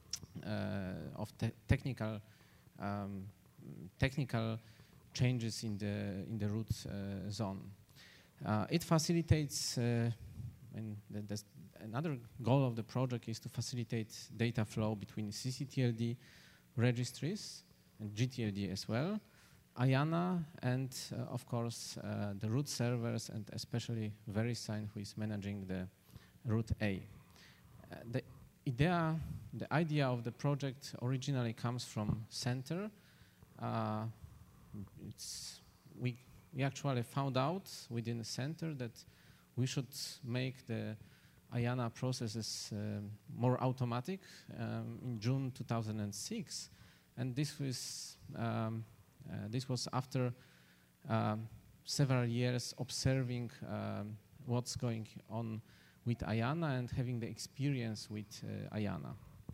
uh, of te technical um, technical changes in the in the root uh, zone. Uh, it facilitates. Uh, and the, the another goal of the project is to facilitate data flow between C C T L D registries and G T L D as well, IANA, and uh, of course uh, the root servers, and especially VeriSign, who is managing the root A. Uh, the idea, the idea of the project originally comes from Center. Uh, it's, we, we actually found out within the Center that we should make the IANA processes uh, more automatic um, in June two thousand six, and this was um, uh, this was after um, several years observing um, what's going on with IANA and having the experience with uh, IANA.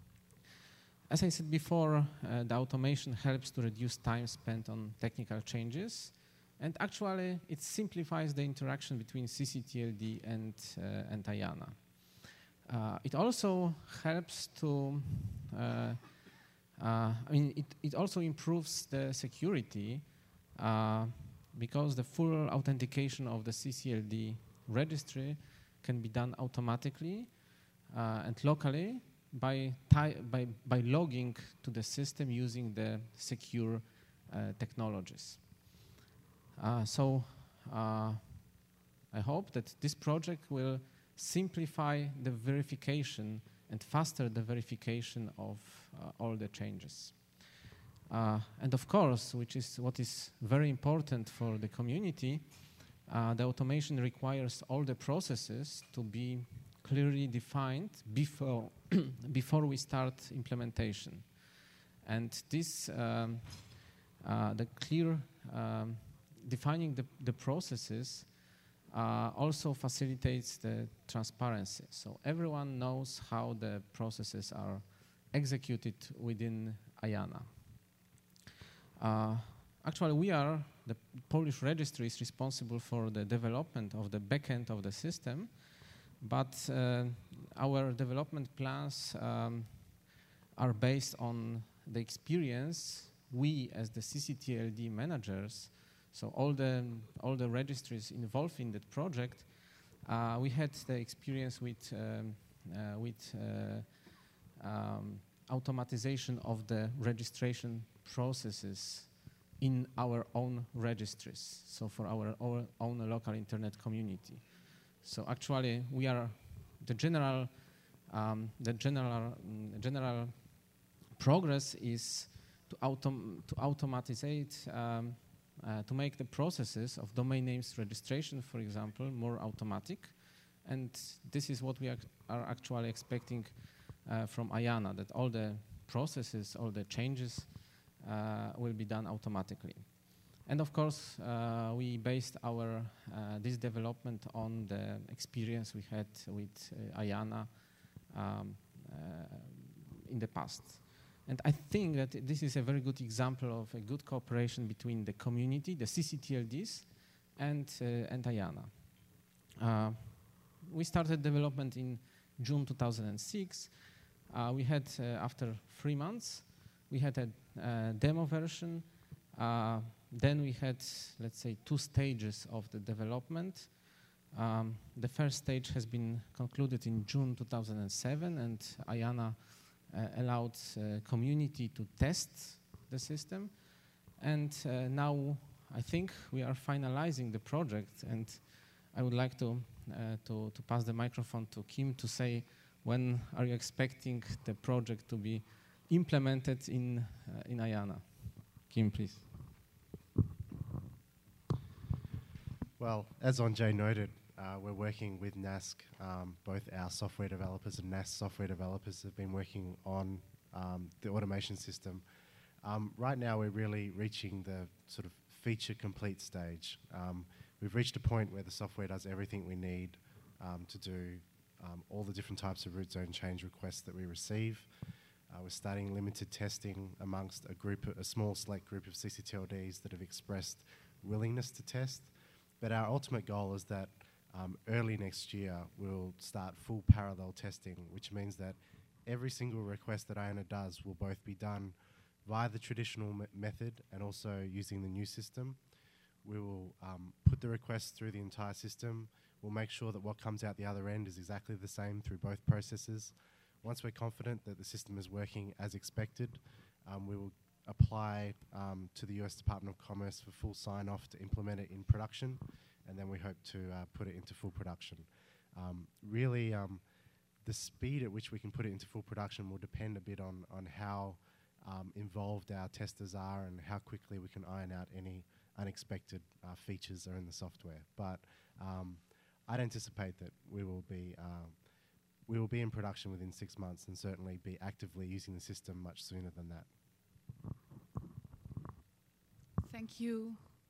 As I said before, uh, the automation helps to reduce time spent on technical changes, and actually it simplifies the interaction between C C T L D and uh, and IANA. Uh, it also helps to, uh, uh, I mean, it, it also improves the security uh, because the full authentication of the C C L D registry can be done automatically uh, and locally by, by, by logging to the system using the secure uh, technologies. Uh, so uh, I hope that this project will simplify the verification and faster the verification of uh, all the changes. Uh, and of course, which is what is very important for the community, uh, the automation requires all the processes to be clearly defined before, before we start implementation. And this, um, uh, the clear um, defining the, the processes Uh, also facilitates the transparency. So everyone knows how the processes are executed within IANA. Uh, actually, we are, the Polish registry is responsible for the development of the backend of the system, but uh, our development plans um, are based on the experience we, as the C C T L D managers, so all the all the registries involved in that project, uh, we had the experience with um, uh, with uh, um, automatization of the registration processes in our own registries, so for our own, own local internet community. So actually, we are the general, um, the general, mm, general progress is to autom to automatize, um, uh, to make the processes of domain names registration, for example, more automatic, and this is what we ac are actually expecting uh, from IANA, that all the processes, all the changes uh, will be done automatically. And of course, uh, we based our uh, this development on the experience we had with uh, IANA um, uh, in the past. And I think that this is a very good example of a good cooperation between the community, the C C T L Ds, and, uh, and IANA. Uh, we started development in June two thousand six. Uh, we had, uh, after three months, we had a uh, demo version. Uh, then we had, let's say, two stages of the development. Um, the first stage has been concluded in June two thousand seven, and IANA uh, allowed uh, community to test the system. And uh, now I think we are finalizing the project, and I would like to, uh, to, to pass the microphone to Kim to say when are you expecting the project to be implemented in, uh, in IANA. Kim, please. Well, as Andrzej noted, uh, we're working with N A S C. Um, both our software developers and N A S C software developers have been working on um, the automation system. Um, right now, we're really reaching the sort of feature complete stage. Um, we've reached a point where the software does everything we need um, to do um, all the different types of root zone change requests that we receive. Uh, we're starting limited testing amongst a group, a small select group of C C T L Ds that have expressed willingness to test. But our ultimate goal is that um, early next year we'll start full parallel testing, which means that every single request that IANA does will both be done via the traditional me method and also using the new system. We will um, put the requests through the entire system. We'll make sure that what comes out the other end is exactly the same through both processes. Once we're confident that the system is working as expected, um, we will apply um, to the U S Department of Commerce for full sign-off to implement it in production, and then we hope to uh, put it into full production. Um, really, um, the speed at which we can put it into full production will depend a bit on, on how um, involved our testers are and how quickly we can iron out any unexpected uh, features that are in the software. But um, I'd anticipate that we will be uh, we will be in production within six months and certainly be actively using the system much sooner than that. Thank you.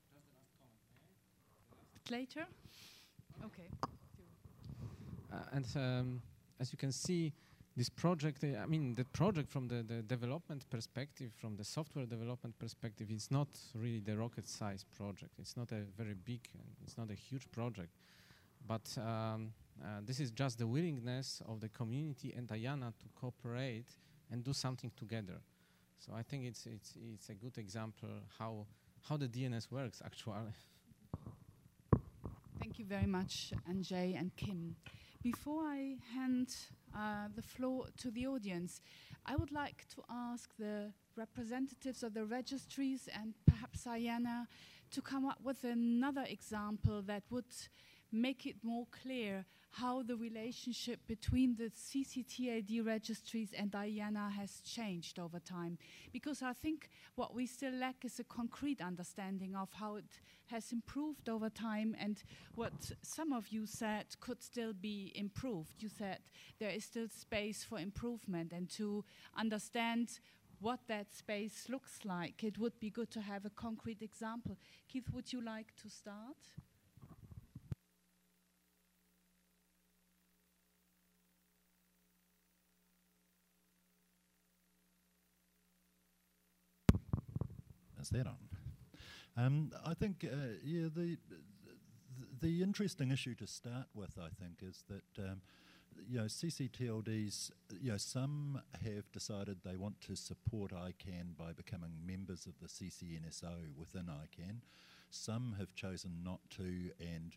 Later? Okay. Uh, and um, as you can see, this project, uh, I mean, the project from the, the development perspective, from the software development perspective, is not really the rocket size project. It's not a very big, uh, it's not a huge project. But um, uh, this is just the willingness of the community and IANA to cooperate and do something together. So I think it's, it's, it's a good example how, how the D N S works, actually. Thank you very much, Andrzej and Kim. Before I hand uh, the floor to the audience, I would like to ask the representatives of the registries and perhaps IANA to come up with another example that would make it more clear how the relationship between the C C T L D registries and IANA has changed over time. Because I think what we still lack is a concrete understanding of how it has improved over time, and what some of you said could still be improved. You said there is still space for improvement, and to understand what that space looks like, it would be good to have a concrete example. Keith, would you like to start? Is that on? Um, I think, uh, yeah, the, the the interesting issue to start with, I think, is that um, you know C C T L Ds, you know, some have decided they want to support I CANN by becoming members of the C C N S O within I CANN. Some have chosen not to, and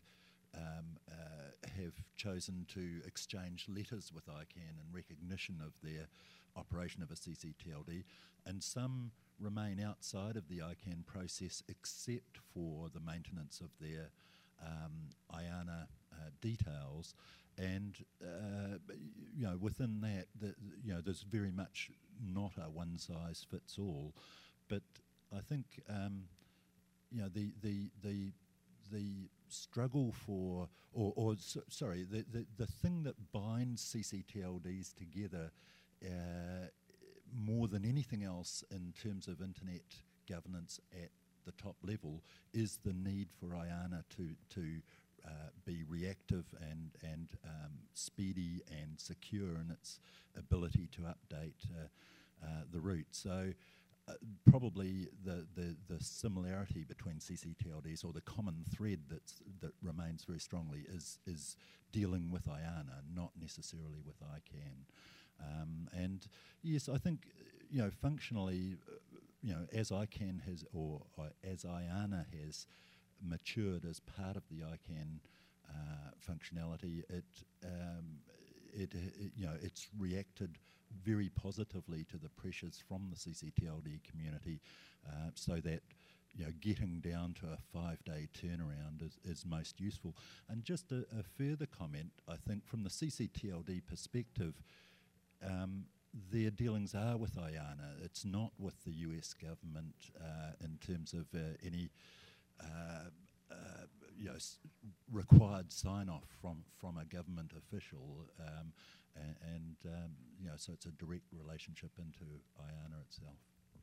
um, uh, have chosen to exchange letters with ICANN in recognition of their operation of a C C T L D, and some remain outside of the ICANN process except for the maintenance of their um, IANA uh, details. And uh, you know, within that, the, you know, there's very much not a one-size-fits-all. But I think um, you know the the the the struggle for, or, or so, sorry, the, the the thing that binds C C T L Ds together uh, more than anything else in terms of internet governance at the top level is the need for IANA to to Uh, be reactive and and um, speedy and secure in its ability to update uh, uh, the route. So uh, probably the, the the similarity between C C T L Ds, or the common thread that's that remains very strongly, is is dealing with IANA, not necessarily with ICANN. Um, and yes, I think you know functionally, uh, you know, as ICANN has or uh, as IANA has matured as part of the ICANN uh, functionality, it, um, it, it you know it's reacted very positively to the pressures from the C C T L D community, uh, so that you know getting down to a five-day turnaround is, is most useful. And just a, a further comment, I think from the C C T L D perspective, um, their dealings are with IANA. It's not with the U S government uh, in terms of uh, any Uh, uh, you know, s required sign-off from from a government official, um, and, and um, you know, so it's a direct relationship into IANA itself.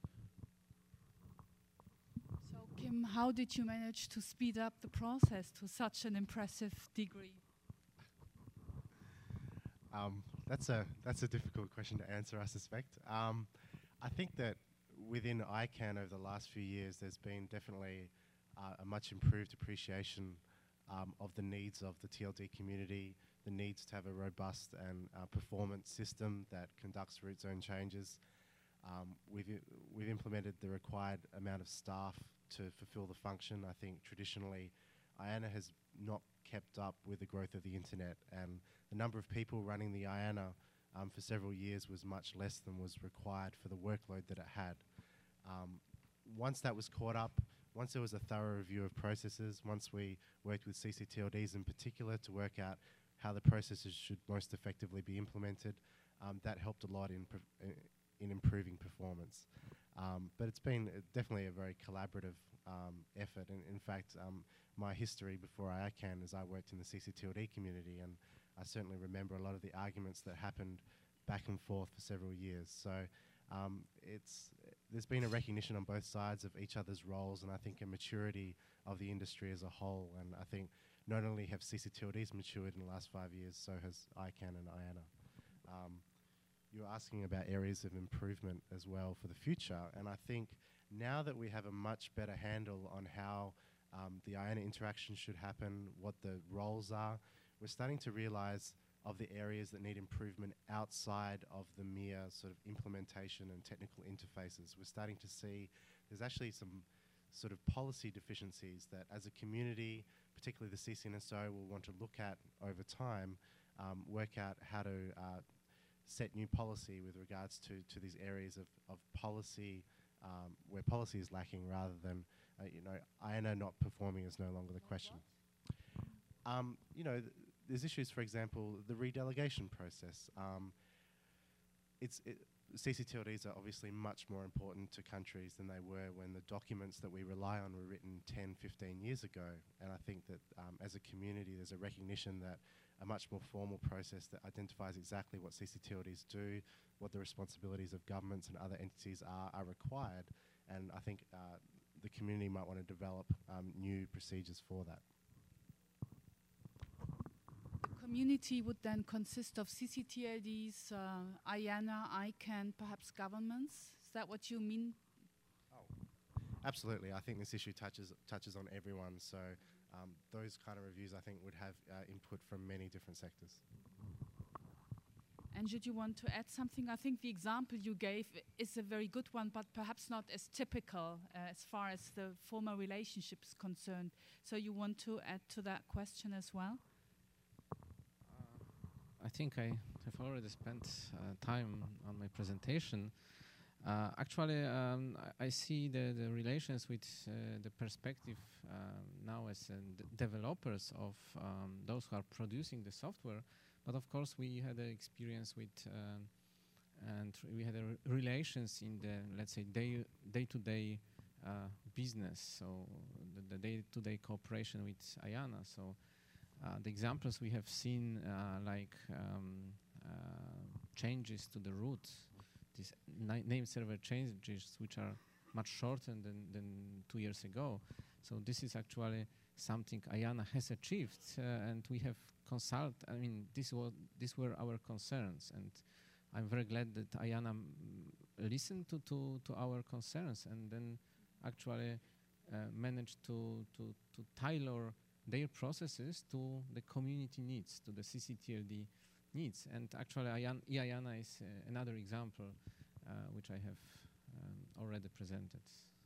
So, Kim, how did you manage to speed up the process to such an impressive degree? Um, that's a that's a difficult question to answer, I suspect. Um, I think that within ICANN over the last few years, there's been definitely Uh, a much improved appreciation um, of the needs of the T L D community, the needs to have a robust and uh, performance system that conducts route zone changes. Um, we've, I we've implemented the required amount of staff to fulfill the function. I think traditionally IANA has not kept up with the growth of the internet, and the number of people running the IANA um, for several years was much less than was required for the workload that it had. Um, once that was caught up, once there was a thorough review of processes, once we worked with C C T L Ds in particular to work out how the processes should most effectively be implemented, um, that helped a lot in, uh, in improving performance. Um, but it's been uh, definitely a very collaborative um, effort. And in fact, um, my history before ICANN is I worked in the C C T L D community, and I certainly remember a lot of the arguments that happened back and forth for several years. So um, it's there's been a recognition on both sides of each other's roles, and I think a maturity of the industry as a whole. And I think not only have C C T L Ds matured in the last five years, so has ICANN and IANA. Um, you were asking about areas of improvement as well for the future, and I think now that we have a much better handle on how um, the IANA interaction should happen, what the roles are, we're starting to realize of the areas that need improvement outside of the mere sort of implementation and technical interfaces. We're starting to see there's actually some sort of policy deficiencies that as a community, particularly the C C N S O, will want to look at over time, um, work out how to uh, set new policy with regards to, to these areas of, of policy, um, where policy is lacking, rather than, uh, you know, IANA not performing is no longer the question. Um, you know, th there's issues, for example, the redelegation process. Um, it's it, C C T L Ds are obviously much more important to countries than they were when the documents that we rely on were written ten, fifteen years ago. And I think that um, as a community, there's a recognition that a much more formal process that identifies exactly what C C T L Ds do, what the responsibilities of governments and other entities are, are required. And I think uh, the community might want to develop um, new procedures for that. The community would then consist of C C T L Ds, uh, IANA, ICANN, perhaps governments. Is that what you mean? Oh, absolutely. I think this issue touches touches on everyone. So um, those kind of reviews, I think, would have uh, input from many different sectors. Andrew, do you want to add something? I think the example you gave is a very good one, but perhaps not as typical uh, as far as the former relationship is concerned. So you want to add to that question as well? Uh, I think I have already spent uh, time on my presentation. Uh, actually, um, I, I see the, the relations with uh, the perspective uh, now as uh, d developers of um, those who are producing the software. But of course, we had an experience with, um, and we had a re relations in the, let's say, day day-to-day uh, business. So the, the day-to-day cooperation with IANA. So uh, the examples we have seen, uh, like um, uh, changes to the root, these name server changes, which are much shorter than, than two years ago. So this is actually something IANA has achieved, uh, and we have consult. I mean, this was these were our concerns, and I'm very glad that IANA mm, listened to, to to our concerns, and then actually uh, managed to to to tailor their processes to the community needs, to the C C T L D needs. And actually, IANA is uh, another example uh, which I have um, already presented.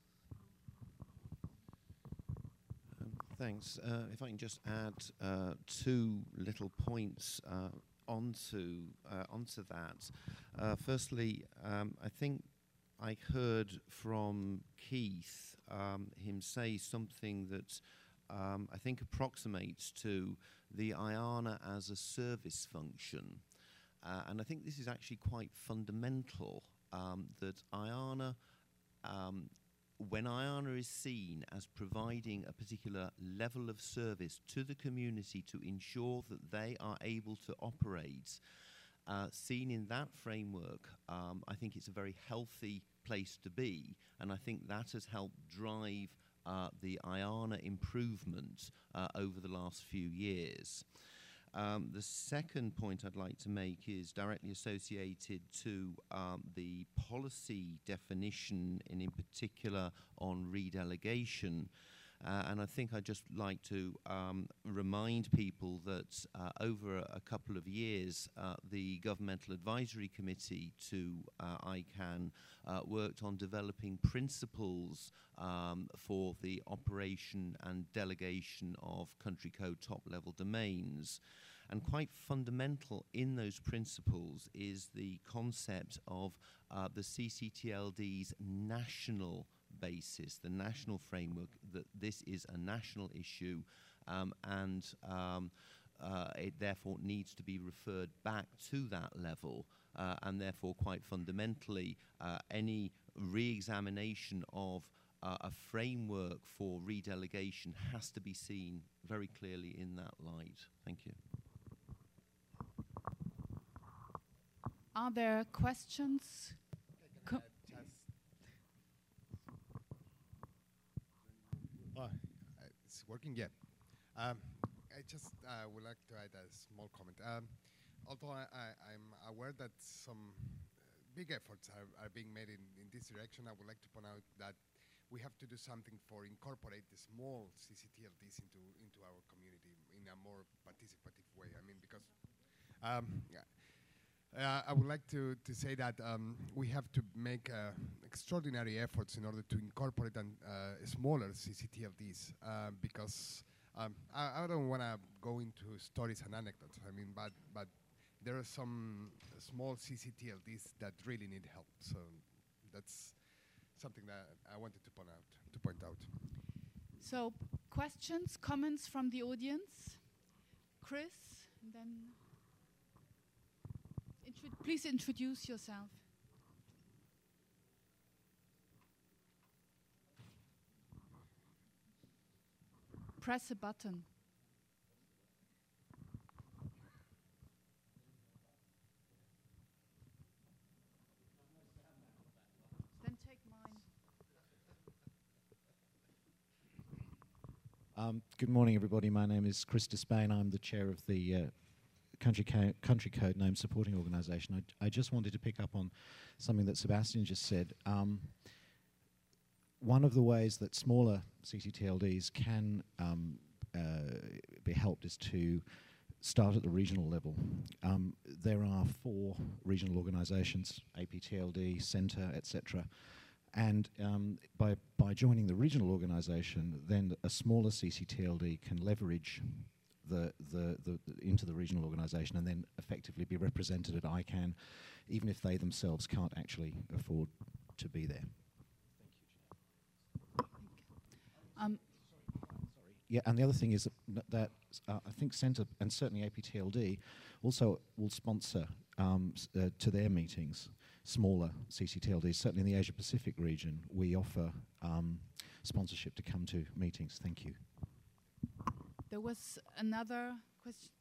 Um, thanks. Uh, if I can just add uh, two little points uh, onto uh, onto that. Uh, firstly, um, I think I heard from Keith um, him say something that um, I think approximates to the IANA as a service function. Uh, and I think this is actually quite fundamental, um, that IANA, um, when IANA is seen as providing a particular level of service to the community to ensure that they are able to operate, uh, seen in that framework, um, I think it's a very healthy place to be, and I think that has helped drive uh, the IANA improvement uh, over the last few years. Um, the second point I'd like to make is directly associated to um, the policy definition, and in particular on redelegation. Uh, and I think I'd just like to um, remind people that uh, over a, a couple of years, uh, the Governmental Advisory Committee to uh, I CANN uh, worked on developing principles um, for the operation and delegation of country code top-level domains. And quite fundamental in those principles is the concept of uh, the C C T L D's national basis, the national framework, that this is a national issue, um, and um, uh, it therefore needs to be referred back to that level, uh, and therefore quite fundamentally uh, any re-examination of uh, a framework for redelegation has to be seen very clearly in that light. Thank you. Are there questions? Co Oh, it's working, yeah. Um, I just uh, would like to add a small comment. Um, although I, I, I'm aware that some uh, big efforts are, are being made in, in this direction, I would like to point out that we have to do something for incorporate the small C C T L Ds into, into our community in a more participative way. I mean, because um, yeah, Uh, I would like to, to say that um, we have to make uh, extraordinary efforts in order to incorporate an, uh, smaller C C T L Ds uh, because um, I, I don't want to go into stories and anecdotes. I mean, but but there are some small C C T L Ds that really need help. So that's something that I wanted to point out. To point out. So, questions, comments from the audience? Chris, and then. Please introduce yourself. Press a button. Then take mine. Um, good morning, everybody. My name is Chris Despain. I'm the chair of the uh, Country, Co Country Code Name Supporting Organisation. I, I just wanted to pick up on something that Sebastian just said. Um, one of the ways that smaller C C T L Ds can um, uh, be helped is to start at the regional level. Um, there are four regional organisations, A P T L D, Centre, et cetera. And um, by, by joining the regional organisation, then a smaller C C T L D can leverage the, the, the, the into the regional organisation and then effectively be represented at I CANN, even if they themselves can't actually afford to be there. Um, Yeah, and the other thing is that, that uh, I think Centre and certainly A P T L D also will sponsor um, s uh, to their meetings smaller C C T L Ds. Certainly in the Asia Pacific region, we offer um, sponsorship to come to meetings. Thank you. There was another question.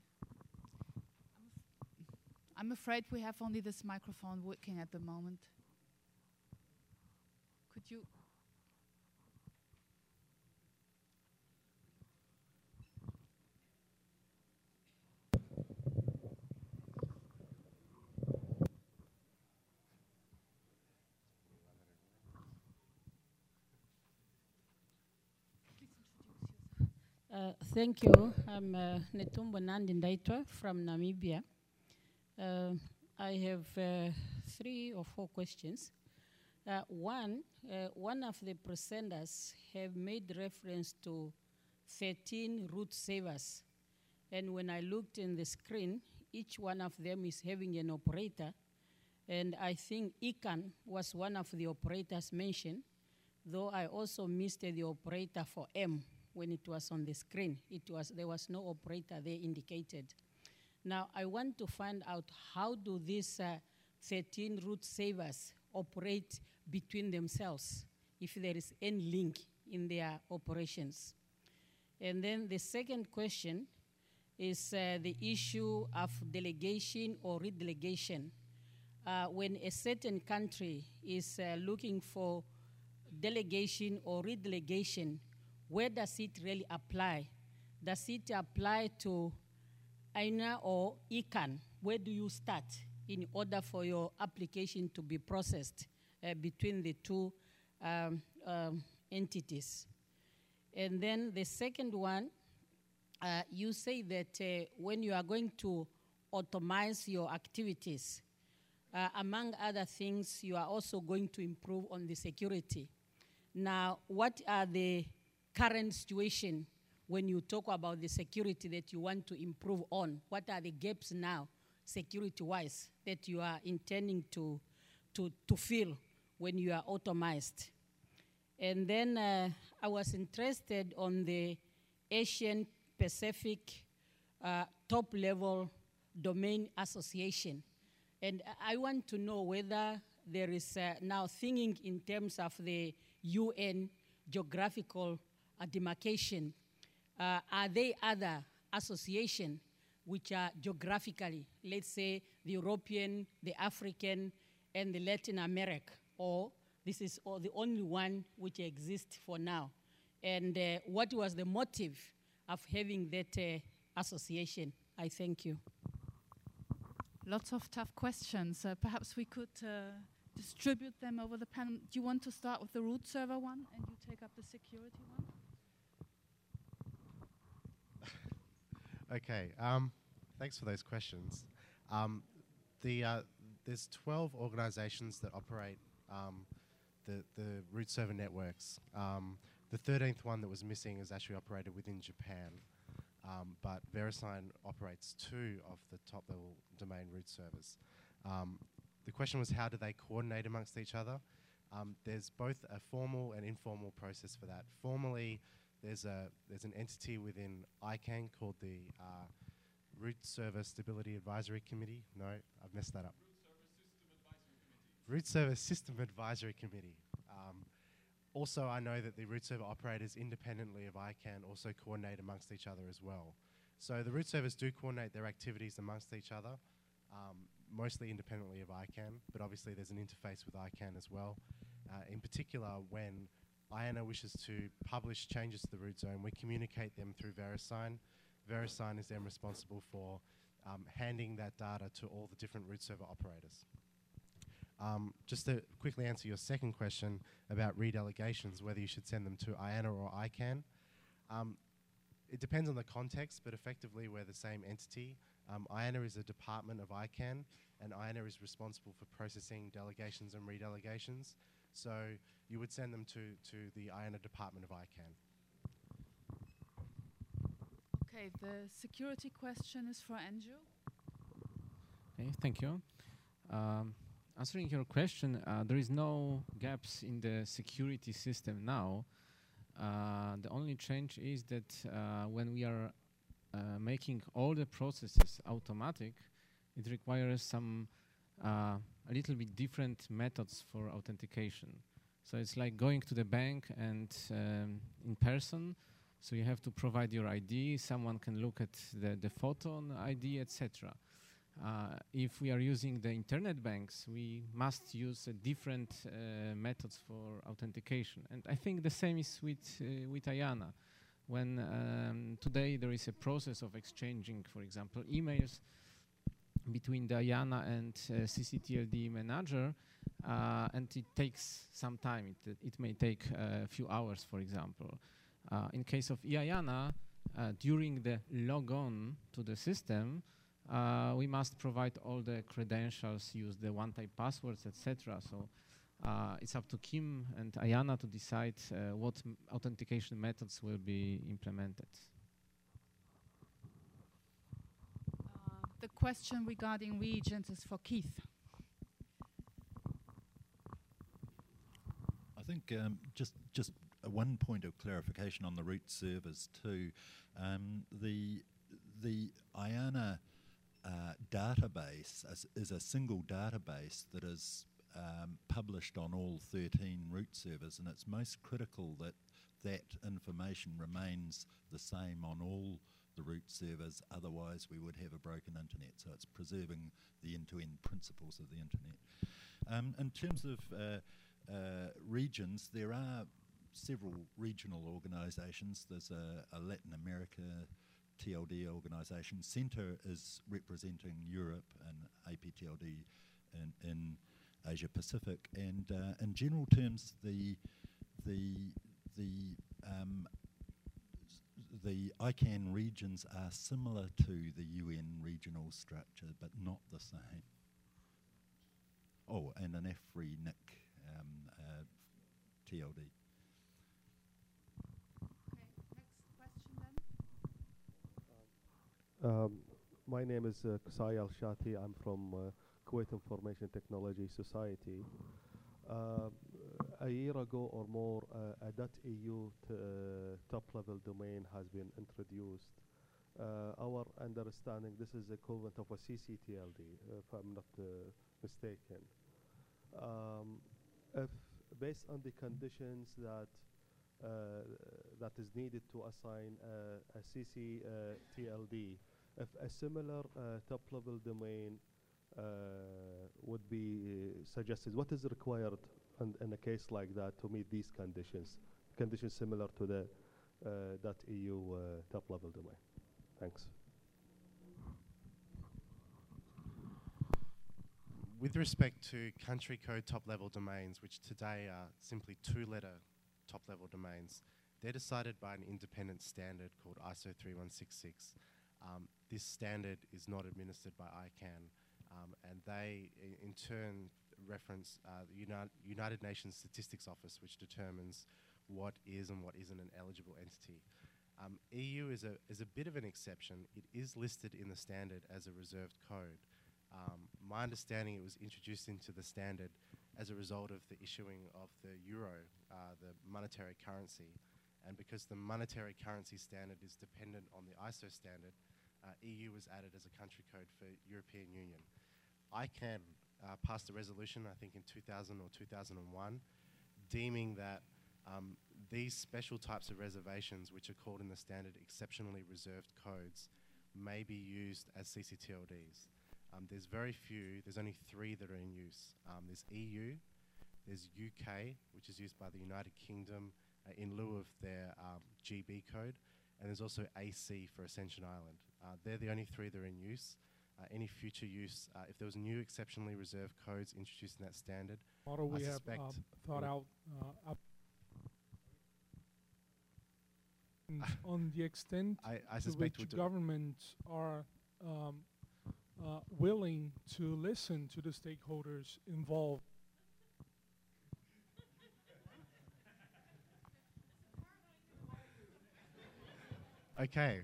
I'm afraid we have only this microphone working at the moment. Could you? Uh, thank you. I'm uh, Netumbo Nandi Ndaitwa from Namibia. Uh, I have uh, three or four questions. Uh, one, uh, one of the presenters have made reference to thirteen root savers. And when I looked in the screen, each one of them is having an operator. And I think I CANN was one of the operators mentioned, though I also missed uh, the operator for M. When it was on the screen, it was, there was no operator there indicated. Now, I want to find out how do these uh, thirteen root savers operate between themselves, if there is any link in their operations. And then the second question is uh, the issue of delegation or redelegation. Uh, when a certain country is uh, looking for delegation or redelegation, where does it really apply? Does it apply to I N A or I CANN? Where do you start in order for your application to be processed uh, between the two um, um, entities? And then the second one, uh, you say that uh, when you are going to automate your activities, uh, among other things, you are also going to improve on the security. Now, what are the current situation when you talk about the security that you want to improve on? What are the gaps now, security-wise, that you are intending to, to, to fill when you are automized? And then uh, I was interested on the Asian Pacific uh, top-level domain association. And I want to know whether there is uh, now thinking in terms of the U N geographical a demarcation. Uh, are there other associations which are geographically, let's say the European, the African, and the Latin America, or this is or the only one which exists for now? And uh, what was the motive of having that uh, association? I thank you. Lots of tough questions. Uh, perhaps we could uh, distribute them over the panel. Do you want to start with the root server one, and you take up the security one? Okay, um, thanks for those questions. Um, the, uh, there's twelve organizations that operate um, the, the root server networks. Um, the thirteenth one that was missing is actually operated within Japan, um, but VeriSign operates two of the top level domain root servers. Um, the question was, how do they coordinate amongst each other? Um, there's both a formal and informal process for that. Formally, There's, a, there's an entity within I CANN called the uh, Root Server Stability Advisory Committee. No, I've messed that up. Root Server System Advisory Committee. Um, also, I know that the root server operators independently of I CANN also coordinate amongst each other as well. So the root servers do coordinate their activities amongst each other, um, mostly independently of I CANN, but obviously there's an interface with I CANN as well. Uh, in particular, when I N A wishes to publish changes to the root zone, we communicate them through VeriSign. VeriSign is then responsible for um, handing that data to all the different root server operators. Um, just to quickly answer your second question about redelegations, whether you should send them to I A N A or I CANN. Um, it depends on the context, but effectively we're the same entity. Um, I A N A is a department of I CANN, and I A N A is responsible for processing delegations and redelegations. So you would send them to, to the I A N A department of I CANN. Okay, the security question is for Andrew. Okay, thank you. Um, answering your question, uh, there is no gaps in the security system now. Uh, the only change is that uh, when we are uh, making all the processes automatic, it requires some uh, a little bit different methods for authentication. So it's like going to the bank and um, in person. So you have to provide your I D. Someone can look at the, the photo on the I D, et cetera. Uh, if we are using the internet banks, we must use uh, different uh, methods for authentication. And I think the same is with, uh, with I A N A. When um, today there is a process of exchanging, for example, emails between the I A N A and uh, C C T L D manager, uh, and it takes some time. It, it may take a few hours, for example. Uh, in case of I A N A, uh, during the logon to the system, Uh, we must provide all the credentials, use the one-time passwords, et cetera. So uh, it's up to Kim and I A N A to decide uh, what m authentication methods will be implemented. Uh, the question regarding regions is for Keith. I think um, just just uh, one point of clarification on the root servers too. Um, the the I A N A Uh, database is, is a single database that is um, published on all thirteen root servers, and it's most critical that that information remains the same on all the root servers, otherwise we would have a broken internet. So it's preserving the end-to-end principles of the internet. Um, in terms of uh, uh, regions, there are several regional organisations. There's a, a Latin America T L D organisation. Centre is representing Europe and A P T L D in, in Asia Pacific. And uh, in general terms, the the the um, the I CANN regions are similar to the U N regional structure, but not the same. Oh, and an F R I N I C um, uh, T L D. Um, my name is uh, Qusay Al-Shati. I'm from uh, Kuwait Information Technology Society. Uh, a year ago or more, uh, a .eu uh, top-level domain has been introduced. Uh, our understanding, this is equivalent of a C C T L D, uh, if I'm not uh, mistaken. Um, if based on the conditions that uh, that is needed to assign uh, a C C T L D, if a similar uh, top-level domain uh, would be uh, suggested, what is required in, in a case like that to meet these conditions? Conditions similar to the uh, .eu uh, top-level domain. Thanks. With respect to country code top-level domains, which today are simply two-letter top-level domains, they're decided by an independent standard called I S O three one six six. Um, this standard is not administered by I CANN, um, and they I in turn reference uh, the Uni United Nations Statistics Office, which determines what is and what isn't an eligible entity. Um, E U is a, is a bit of an exception. It is listed in the standard as a reserved code. Um, my understanding, it was introduced into the standard as a result of the issuing of the euro, uh, the monetary currency. And because the monetary currency standard is dependent on the I S O standard, uh, E U was added as a country code for European Union. I CANN uh, passed a resolution, I think in two thousand or two thousand one, deeming that um, these special types of reservations, which are called in the standard exceptionally reserved codes, may be used as C C T L Ds. Um, there's very few, there's only three that are in use. Um, there's E U, there's U K, which is used by the United Kingdom uh, in lieu of their um, G B code, and there's also A C for Ascension Island. Uh, they're the only three that are in use. Uh, any future use, uh, if there was new exceptionally reserved codes introduced in that standard, Model we I have suspect um, thought out uh, up on the extent I, I to suspect which we'll do- governments are um, uh, willing to listen to the stakeholders involved. Okay.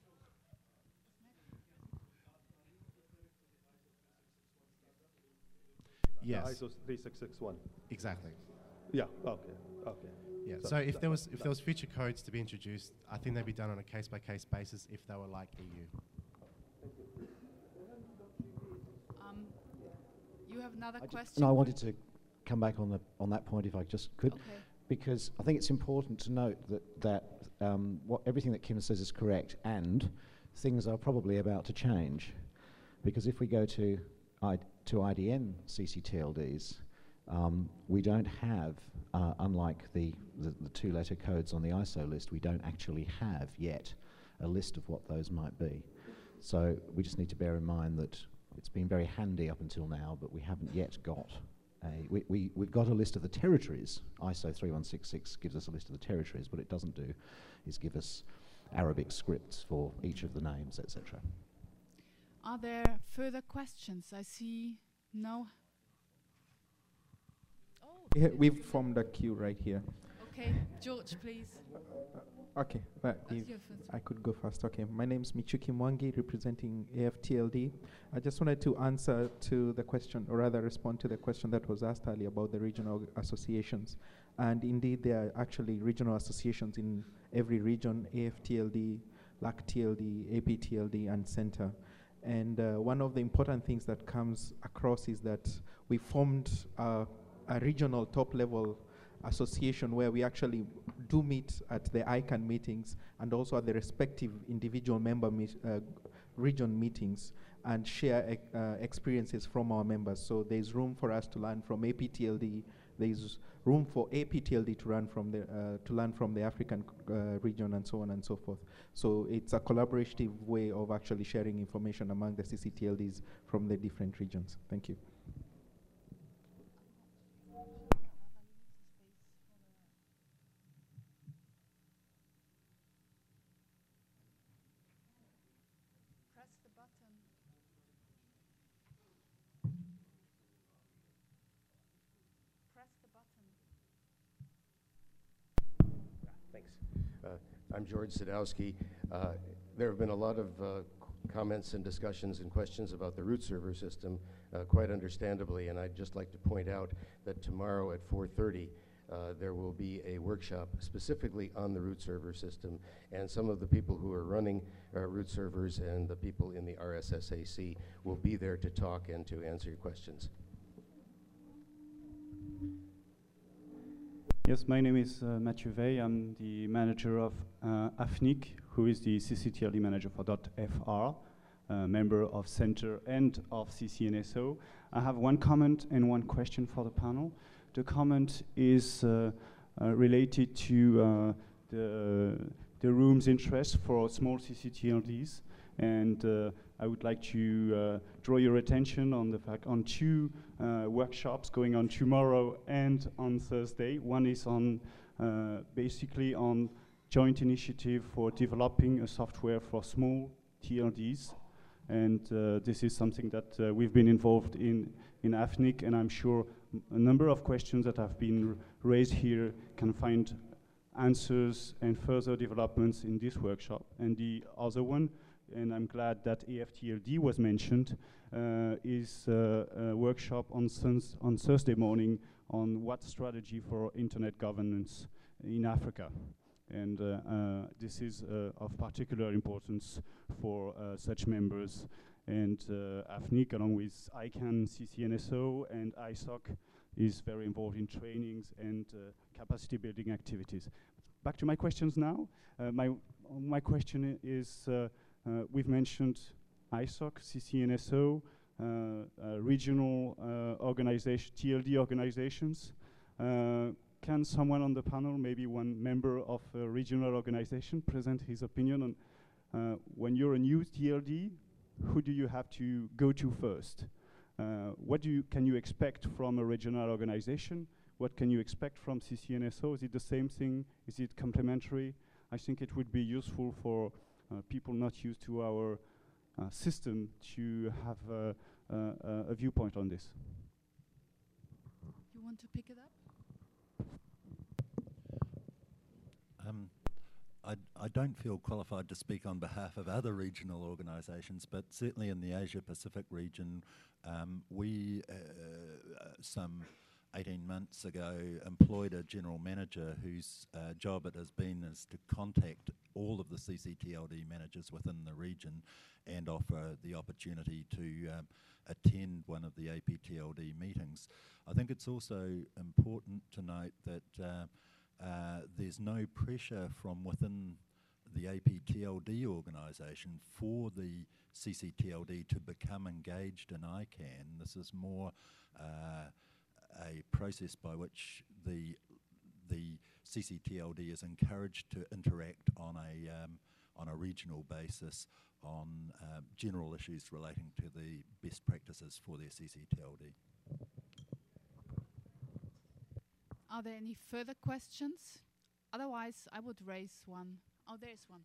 Yes. The I S O three six six one. Exactly. Yeah. Okay. Okay. Yeah. So So if that- there was if that- there was future codes to be introduced, I think they'd be done on a case by case basis if they were like E U. Um, you have another I ju- question? No, I wanted to come back on the on that point if I just could, Okay. because I think it's important to note that that um, what everything that Kim says is correct, and things are probably about to change, because if we go to I, to I D N C C T L Ds, um, we don't have, uh, unlike the, the the two-letter codes on the I S O list, we don't actually have yet a list of what those might be. So we just need to bear in mind that it's been very handy up until now, but we haven't yet got a, we, we, we've got a list of the territories. I S O three one six six gives us a list of the territories. What it doesn't do is give us Arabic scripts for each of the names, et cetera. Are there further questions? I see no. Oh, Yeah, we've formed a queue right here. okay. George, please. Okay, uh, Uh, if you first. I could go first. Okay, my name is Michuki Mwangi, representing A F T L D. I just wanted to answer to the question, or rather respond to the question that was asked earlier about the regional associations. And indeed, there are actually regional associations in every region: A F T L D, L A C T L D, A P T L D, and Center. And uh, one of the important things that comes across is that we formed uh, a regional top-level association where we actually do meet at the I C A N meetings and also at the respective individual member meet, uh, region meetings, and share ec uh, experiences from our members. So there's room for us to learn from A P T L D. There's room for A P T L D to learn from the uh, to learn from the African uh, region, and so on and so forth. So it's a collaborative way of actually sharing information among the C C T L Ds from the different regions. Thank you. Press the button. Press the button. Thanks. Uh, I'm George Sadowski. Uh, there have been a lot of uh, comments and discussions and questions about the root server system, uh, quite understandably, and I'd just like to point out that tomorrow at four thirty uh, there will be a workshop specifically on the root server system, and some of the people who are running uh, root servers and the people in the R S S A C will be there to talk and to answer your questions. Yes, my name is uh, Mathieu Vey. I'm the manager of uh, A F N I C, who is the C C T L D manager for .fr, uh, member of Center and of C C N S O. I have one comment and one question for the panel. The comment is uh, uh, related to uh, the, the room's interest for small C C T L Ds, and uh, I would like to uh, draw your attention on the fact on two uh, workshops going on tomorrow and on Thursday. One is on uh, basically on joint initiative for developing a software for small T L Ds, and uh, this is something that uh, we've been involved in in A F N I C, and I'm sure a number of questions that have been raised here can find answers and further developments in this workshop. And the other one, and I'm glad that A F T L D was mentioned, uh, is uh, a workshop on, on Thursday morning on what strategy for internet governance in Africa. And uh, uh, this is uh, of particular importance for uh, such members. And uh, A F N I C, along with I C A N, C C N S O, and I S O C, is very involved in trainings and uh, capacity building activities. Back to my questions now. Uh, my, my question is, uh, Uh, we've mentioned I S O C, C C N S O, uh, uh, regional uh, organization, T L D organizations. Uh, can someone on the panel, maybe one member of a regional organization, present his opinion on uh, when you're a new T L D, who do you have to go to first? Uh, what do you, can you expect from a regional organization? What can you expect from C C N S O? Is it the same thing? Is it complementary? I think it would be useful for uh, people not used to our uh, system to have uh, uh, a viewpoint on this. You want to pick it up? Um, I, I don't feel qualified to speak on behalf of other regional organisations, but certainly in the Asia Pacific region, um, we, uh, uh, some eighteen months ago, employed a general manager whose uh, job it has been is to contact all of the C C T L D managers within the region and offer the opportunity to um, attend one of the A P T L D meetings. I think it's also important to note that uh, uh, there's no pressure from within the A P T L D organisation for the C C T L D to become engaged in I CANN. This is more uh, a process by which the the C C T L D is encouraged to interact on a um, on a regional basis on uh, general issues relating to the best practices for their C C T L D. Are there any further questions? Otherwise, I would raise one. Oh, there's one.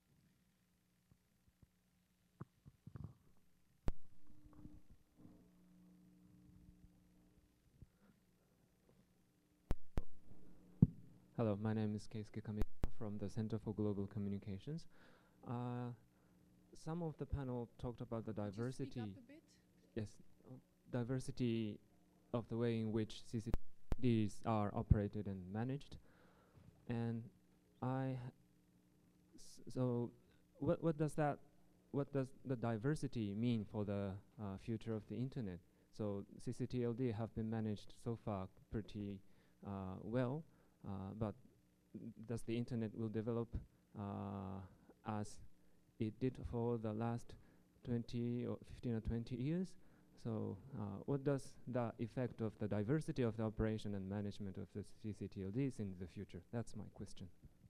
Hello, my name is Keisuke Kamikawa from the Center for Global Communications. Uh, some of the panel talked about the diversity. Could you speak up a bit? Yes, uh, diversity of the way in which C C T Ds are operated and managed. And I, s so what what does that, what does the diversity mean for the uh, future of the internet? So C C T L D have been managed so far pretty uh, well. Uh, but does the internet will develop uh, as it did for the last twenty or fifteen or twenty years? So uh, what does the effect of the diversity of the operation and management of the C C T L Ds in the future? That's my question.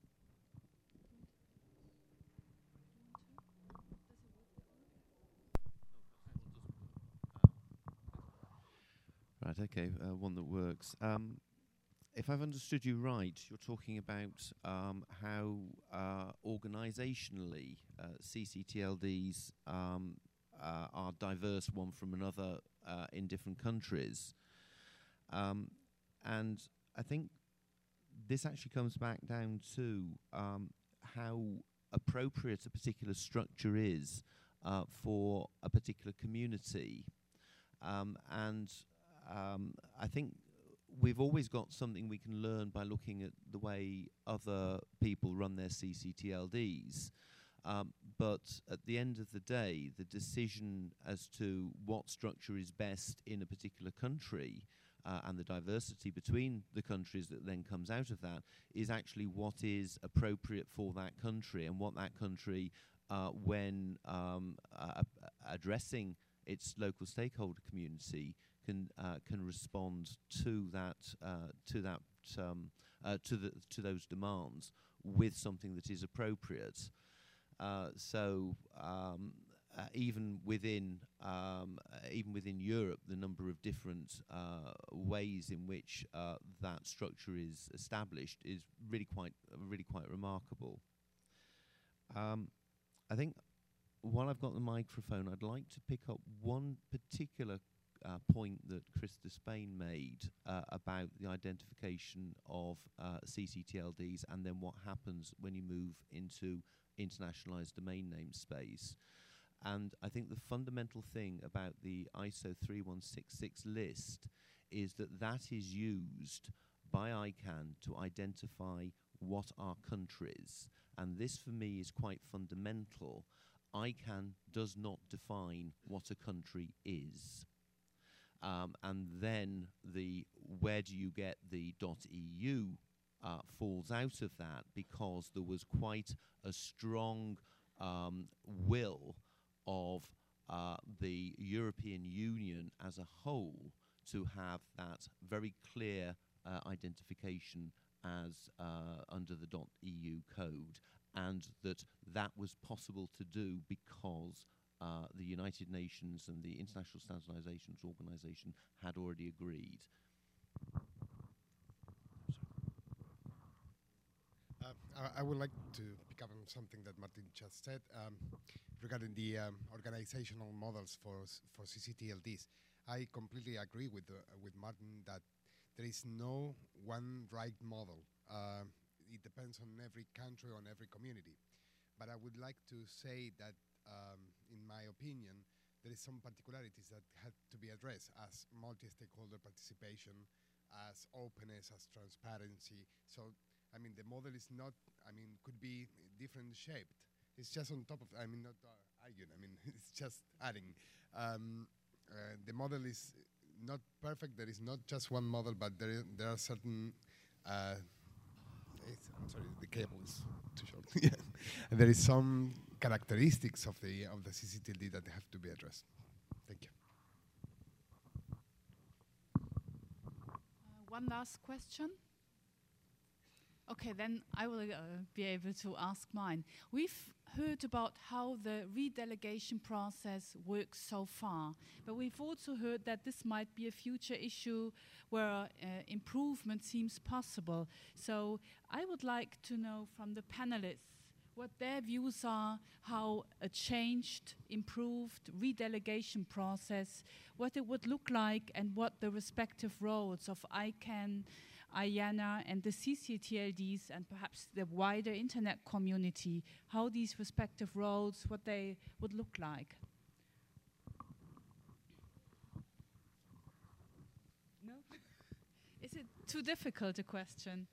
Right, okay, uh, one that works. Um, If I've understood you right, you're talking about um, how uh, organisationally uh, C C T L Ds um, uh, are diverse one from another uh, in different countries. Um, and I think this actually comes back down to um, how appropriate a particular structure is uh, for a particular community. Um, and um, I think we've always got something we can learn by looking at the way other people run their C C T L Ds. Um, but at the end of the day, the decision as to what structure is best in a particular country uh, and the diversity between the countries that then comes out of that is actually what is appropriate for that country and what that country, uh, when um, uh, addressing its local stakeholder community, can uh, can respond to that uh, to that um, uh, to the to those demands with something that is appropriate. Uh, so um, uh, even within um, uh, even within Europe, the number of different uh, ways in which uh, that structure is established is really quite uh, really quite remarkable. Um, I think while I've got the microphone, I'd like to pick up one particular Uh, point that Chris Despain made uh, about the identification of uh, C C T L Ds and then what happens when you move into internationalized domain name space. And I think the fundamental thing about the I S O three one six six list is that that is used by I CANN to identify what are countries. And this for me is quite fundamental. I CANN does not define what a country is. Um, and then the where do you get the .eu uh, falls out of that, because there was quite a strong um, will of uh, the European Union as a whole to have that very clear uh, identification as uh, under the .eu code, and that that was possible to do because Uh, the United Nations and the International Standardizations Organization had already agreed. Uh, I, I would like to pick up on something that Martin just said um, regarding the um, organizational models for s- for C C T L Ds. I completely agree with uh, with Martin that there is no one right model. Uh, it depends on every country, on every community. But I would like to say that, um, in my opinion, there is some particularities that have to be addressed as multi-stakeholder participation, as openness, as transparency. So, I mean, the model is not, I mean, could be different shaped. It's just on top of, I mean, not uh, arguing, I mean, it's just adding. Um, uh, the model is not perfect. There is not just one model, but there, there are certain, uh, it's, I'm sorry, the cable is too short. Yeah. And there is some characteristics of the of the C C T L D that have to be addressed. Thank you. Uh, one last question. Okay, then I will uh, be able to ask mine. We've heard about how the redelegation process works so far, but we've also heard that this might be a future issue where uh, improvement seems possible. So I would like to know from the panelists what their views are, how a changed, improved redelegation process, what it would look like, and what the respective roles of I CANN, IANA, and the C C T L Ds, and perhaps the wider internet community, how these respective roles, what they would look like. No? Is it too difficult a question?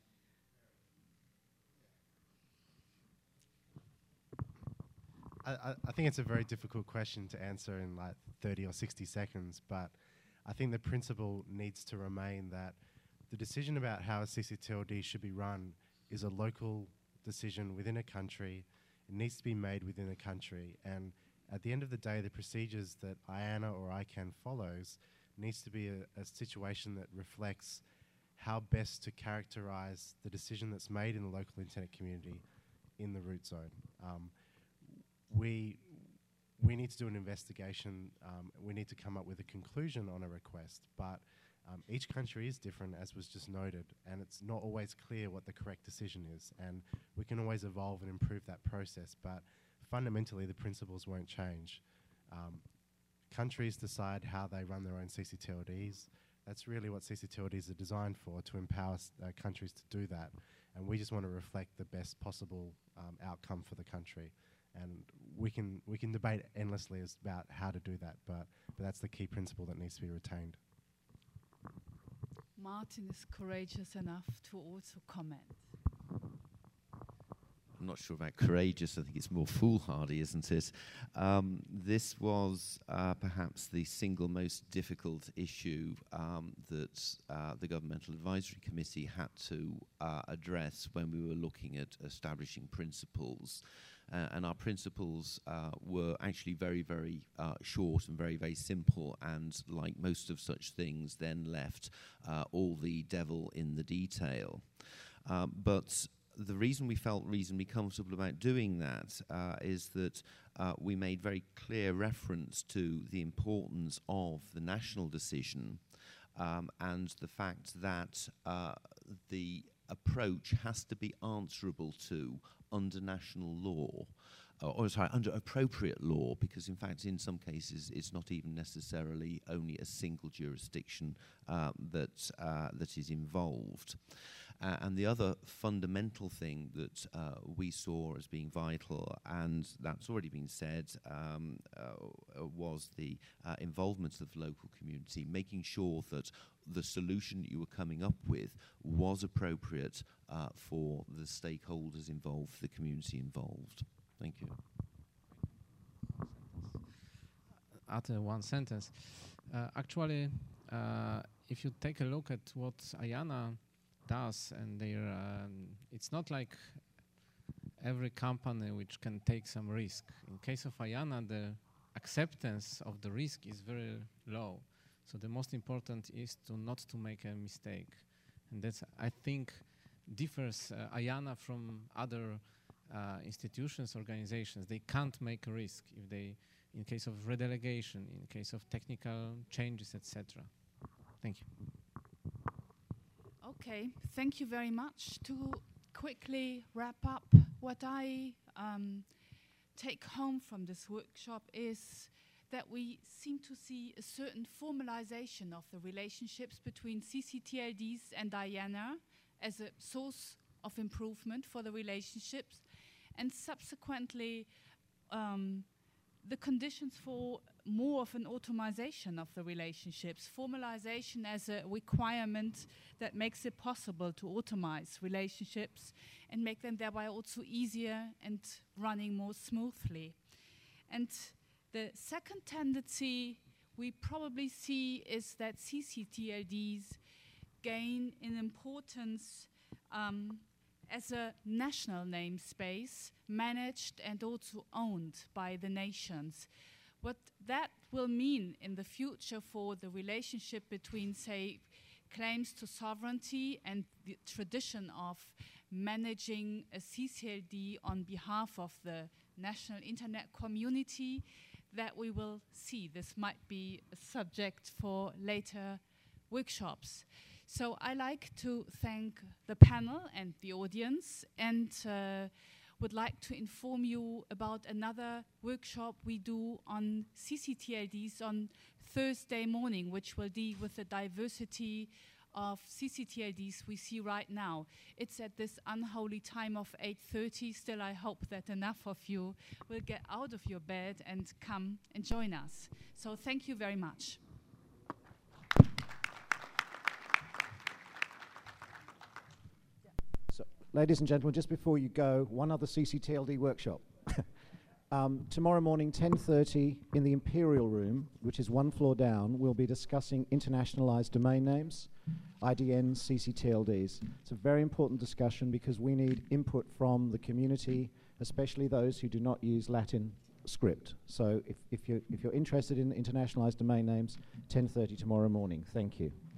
I, I, I think it's a very difficult question to answer in like thirty or sixty seconds, but I think the principle needs to remain that the decision about how a C C T L D should be run is a local decision within a country. It needs to be made within a country, and at the end of the day, the procedures that IANA or I CANN follows needs to be a, a situation that reflects how best to characterize the decision that's made in the local internet community in the root zone. Um, we we need to do an investigation. Um, we need to come up with a conclusion on a request, but um, each country is different, as was just noted, and it's not always clear what the correct decision is, and we can always evolve and improve that process, but fundamentally the principles won't change. Um, countries decide how they run their own C C T L Ds. That's really what C C T L Ds are designed for, to empower uh, countries to do that, and we just want to reflect the best possible um, outcome for the country. And we can we can debate endlessly as about how to do that, but, but that's the key principle that needs to be retained. Martin is courageous enough to also comment. I'm not sure about courageous. I think it's more foolhardy, isn't it? Um, this was uh, perhaps the single most difficult issue um, that uh, the Governmental Advisory Committee had to uh, address when we were looking at establishing principles. Uh, and our principles uh, were actually very, very uh, short and very, very simple, and like most of such things, then left uh, all the devil in the detail. Um, but the reason we felt reasonably comfortable about doing that uh, is that uh, we made very clear reference to the importance of the national decision um, and the fact that uh, the approach has to be answerable to under national law, uh, or sorry, under appropriate law, because in fact in some cases it's not even necessarily only a single jurisdiction uh, that, uh, that is involved. Uh, and the other fundamental thing that uh, we saw as being vital, and that's already been said, um, uh, was the uh, involvement of the local community, making sure that the solution that you were coming up with was appropriate uh, for the stakeholders involved, the community involved. Thank you. Add uh, one sentence. Uh, actually, uh, if you take a look at what IANA does, and their, um, it's not like every company which can take some risk. In case of IANA, the acceptance of the risk is very low. So the most important is to not to make a mistake, and that's, I think, differs uh, IANA from other uh, institutions, organizations. They can't make a risk if they, in case of redelegation, in case of technical changes, et cetera. Thank you. Okay, thank you very much to quickly wrap up, what I um, take home from this workshop is that we seem to see a certain formalization of the relationships between C C T L Ds and IANA as a source of improvement for the relationships, and subsequently um, the conditions for more of an automation of the relationships, formalization as a requirement that makes it possible to automize relationships and make them thereby also easier and running more smoothly. And the second tendency we probably see is that C C T L Ds gain in importance um, as a national namespace, managed and also owned by the nations. What that will mean in the future for the relationship between, say, claims to sovereignty and the tradition of managing a C C L D on behalf of the national internet community, that we will see. This might be a subject for later workshops. So I like to thank the panel and the audience, and uh, would like to inform you about another workshop we do on C C T L Ds on Thursday morning, which will deal with the diversity of C C T L Ds we see right now. It's at this unholy time of eight thirty. Still, I hope that enough of you will get out of your bed and come and join us. So thank you very much. So, ladies and gentlemen, just before you go, one other C C T L D workshop. um, tomorrow morning, ten thirty, in the Imperial Room, which is one floor down, we'll be discussing internationalized domain names, I D Ns, C C T L Ds. It's a very important discussion because we need input from the community, especially those who do not use Latin script. So if, if, you're, if you're interested in internationalized domain names, ten thirty tomorrow morning. Thank you.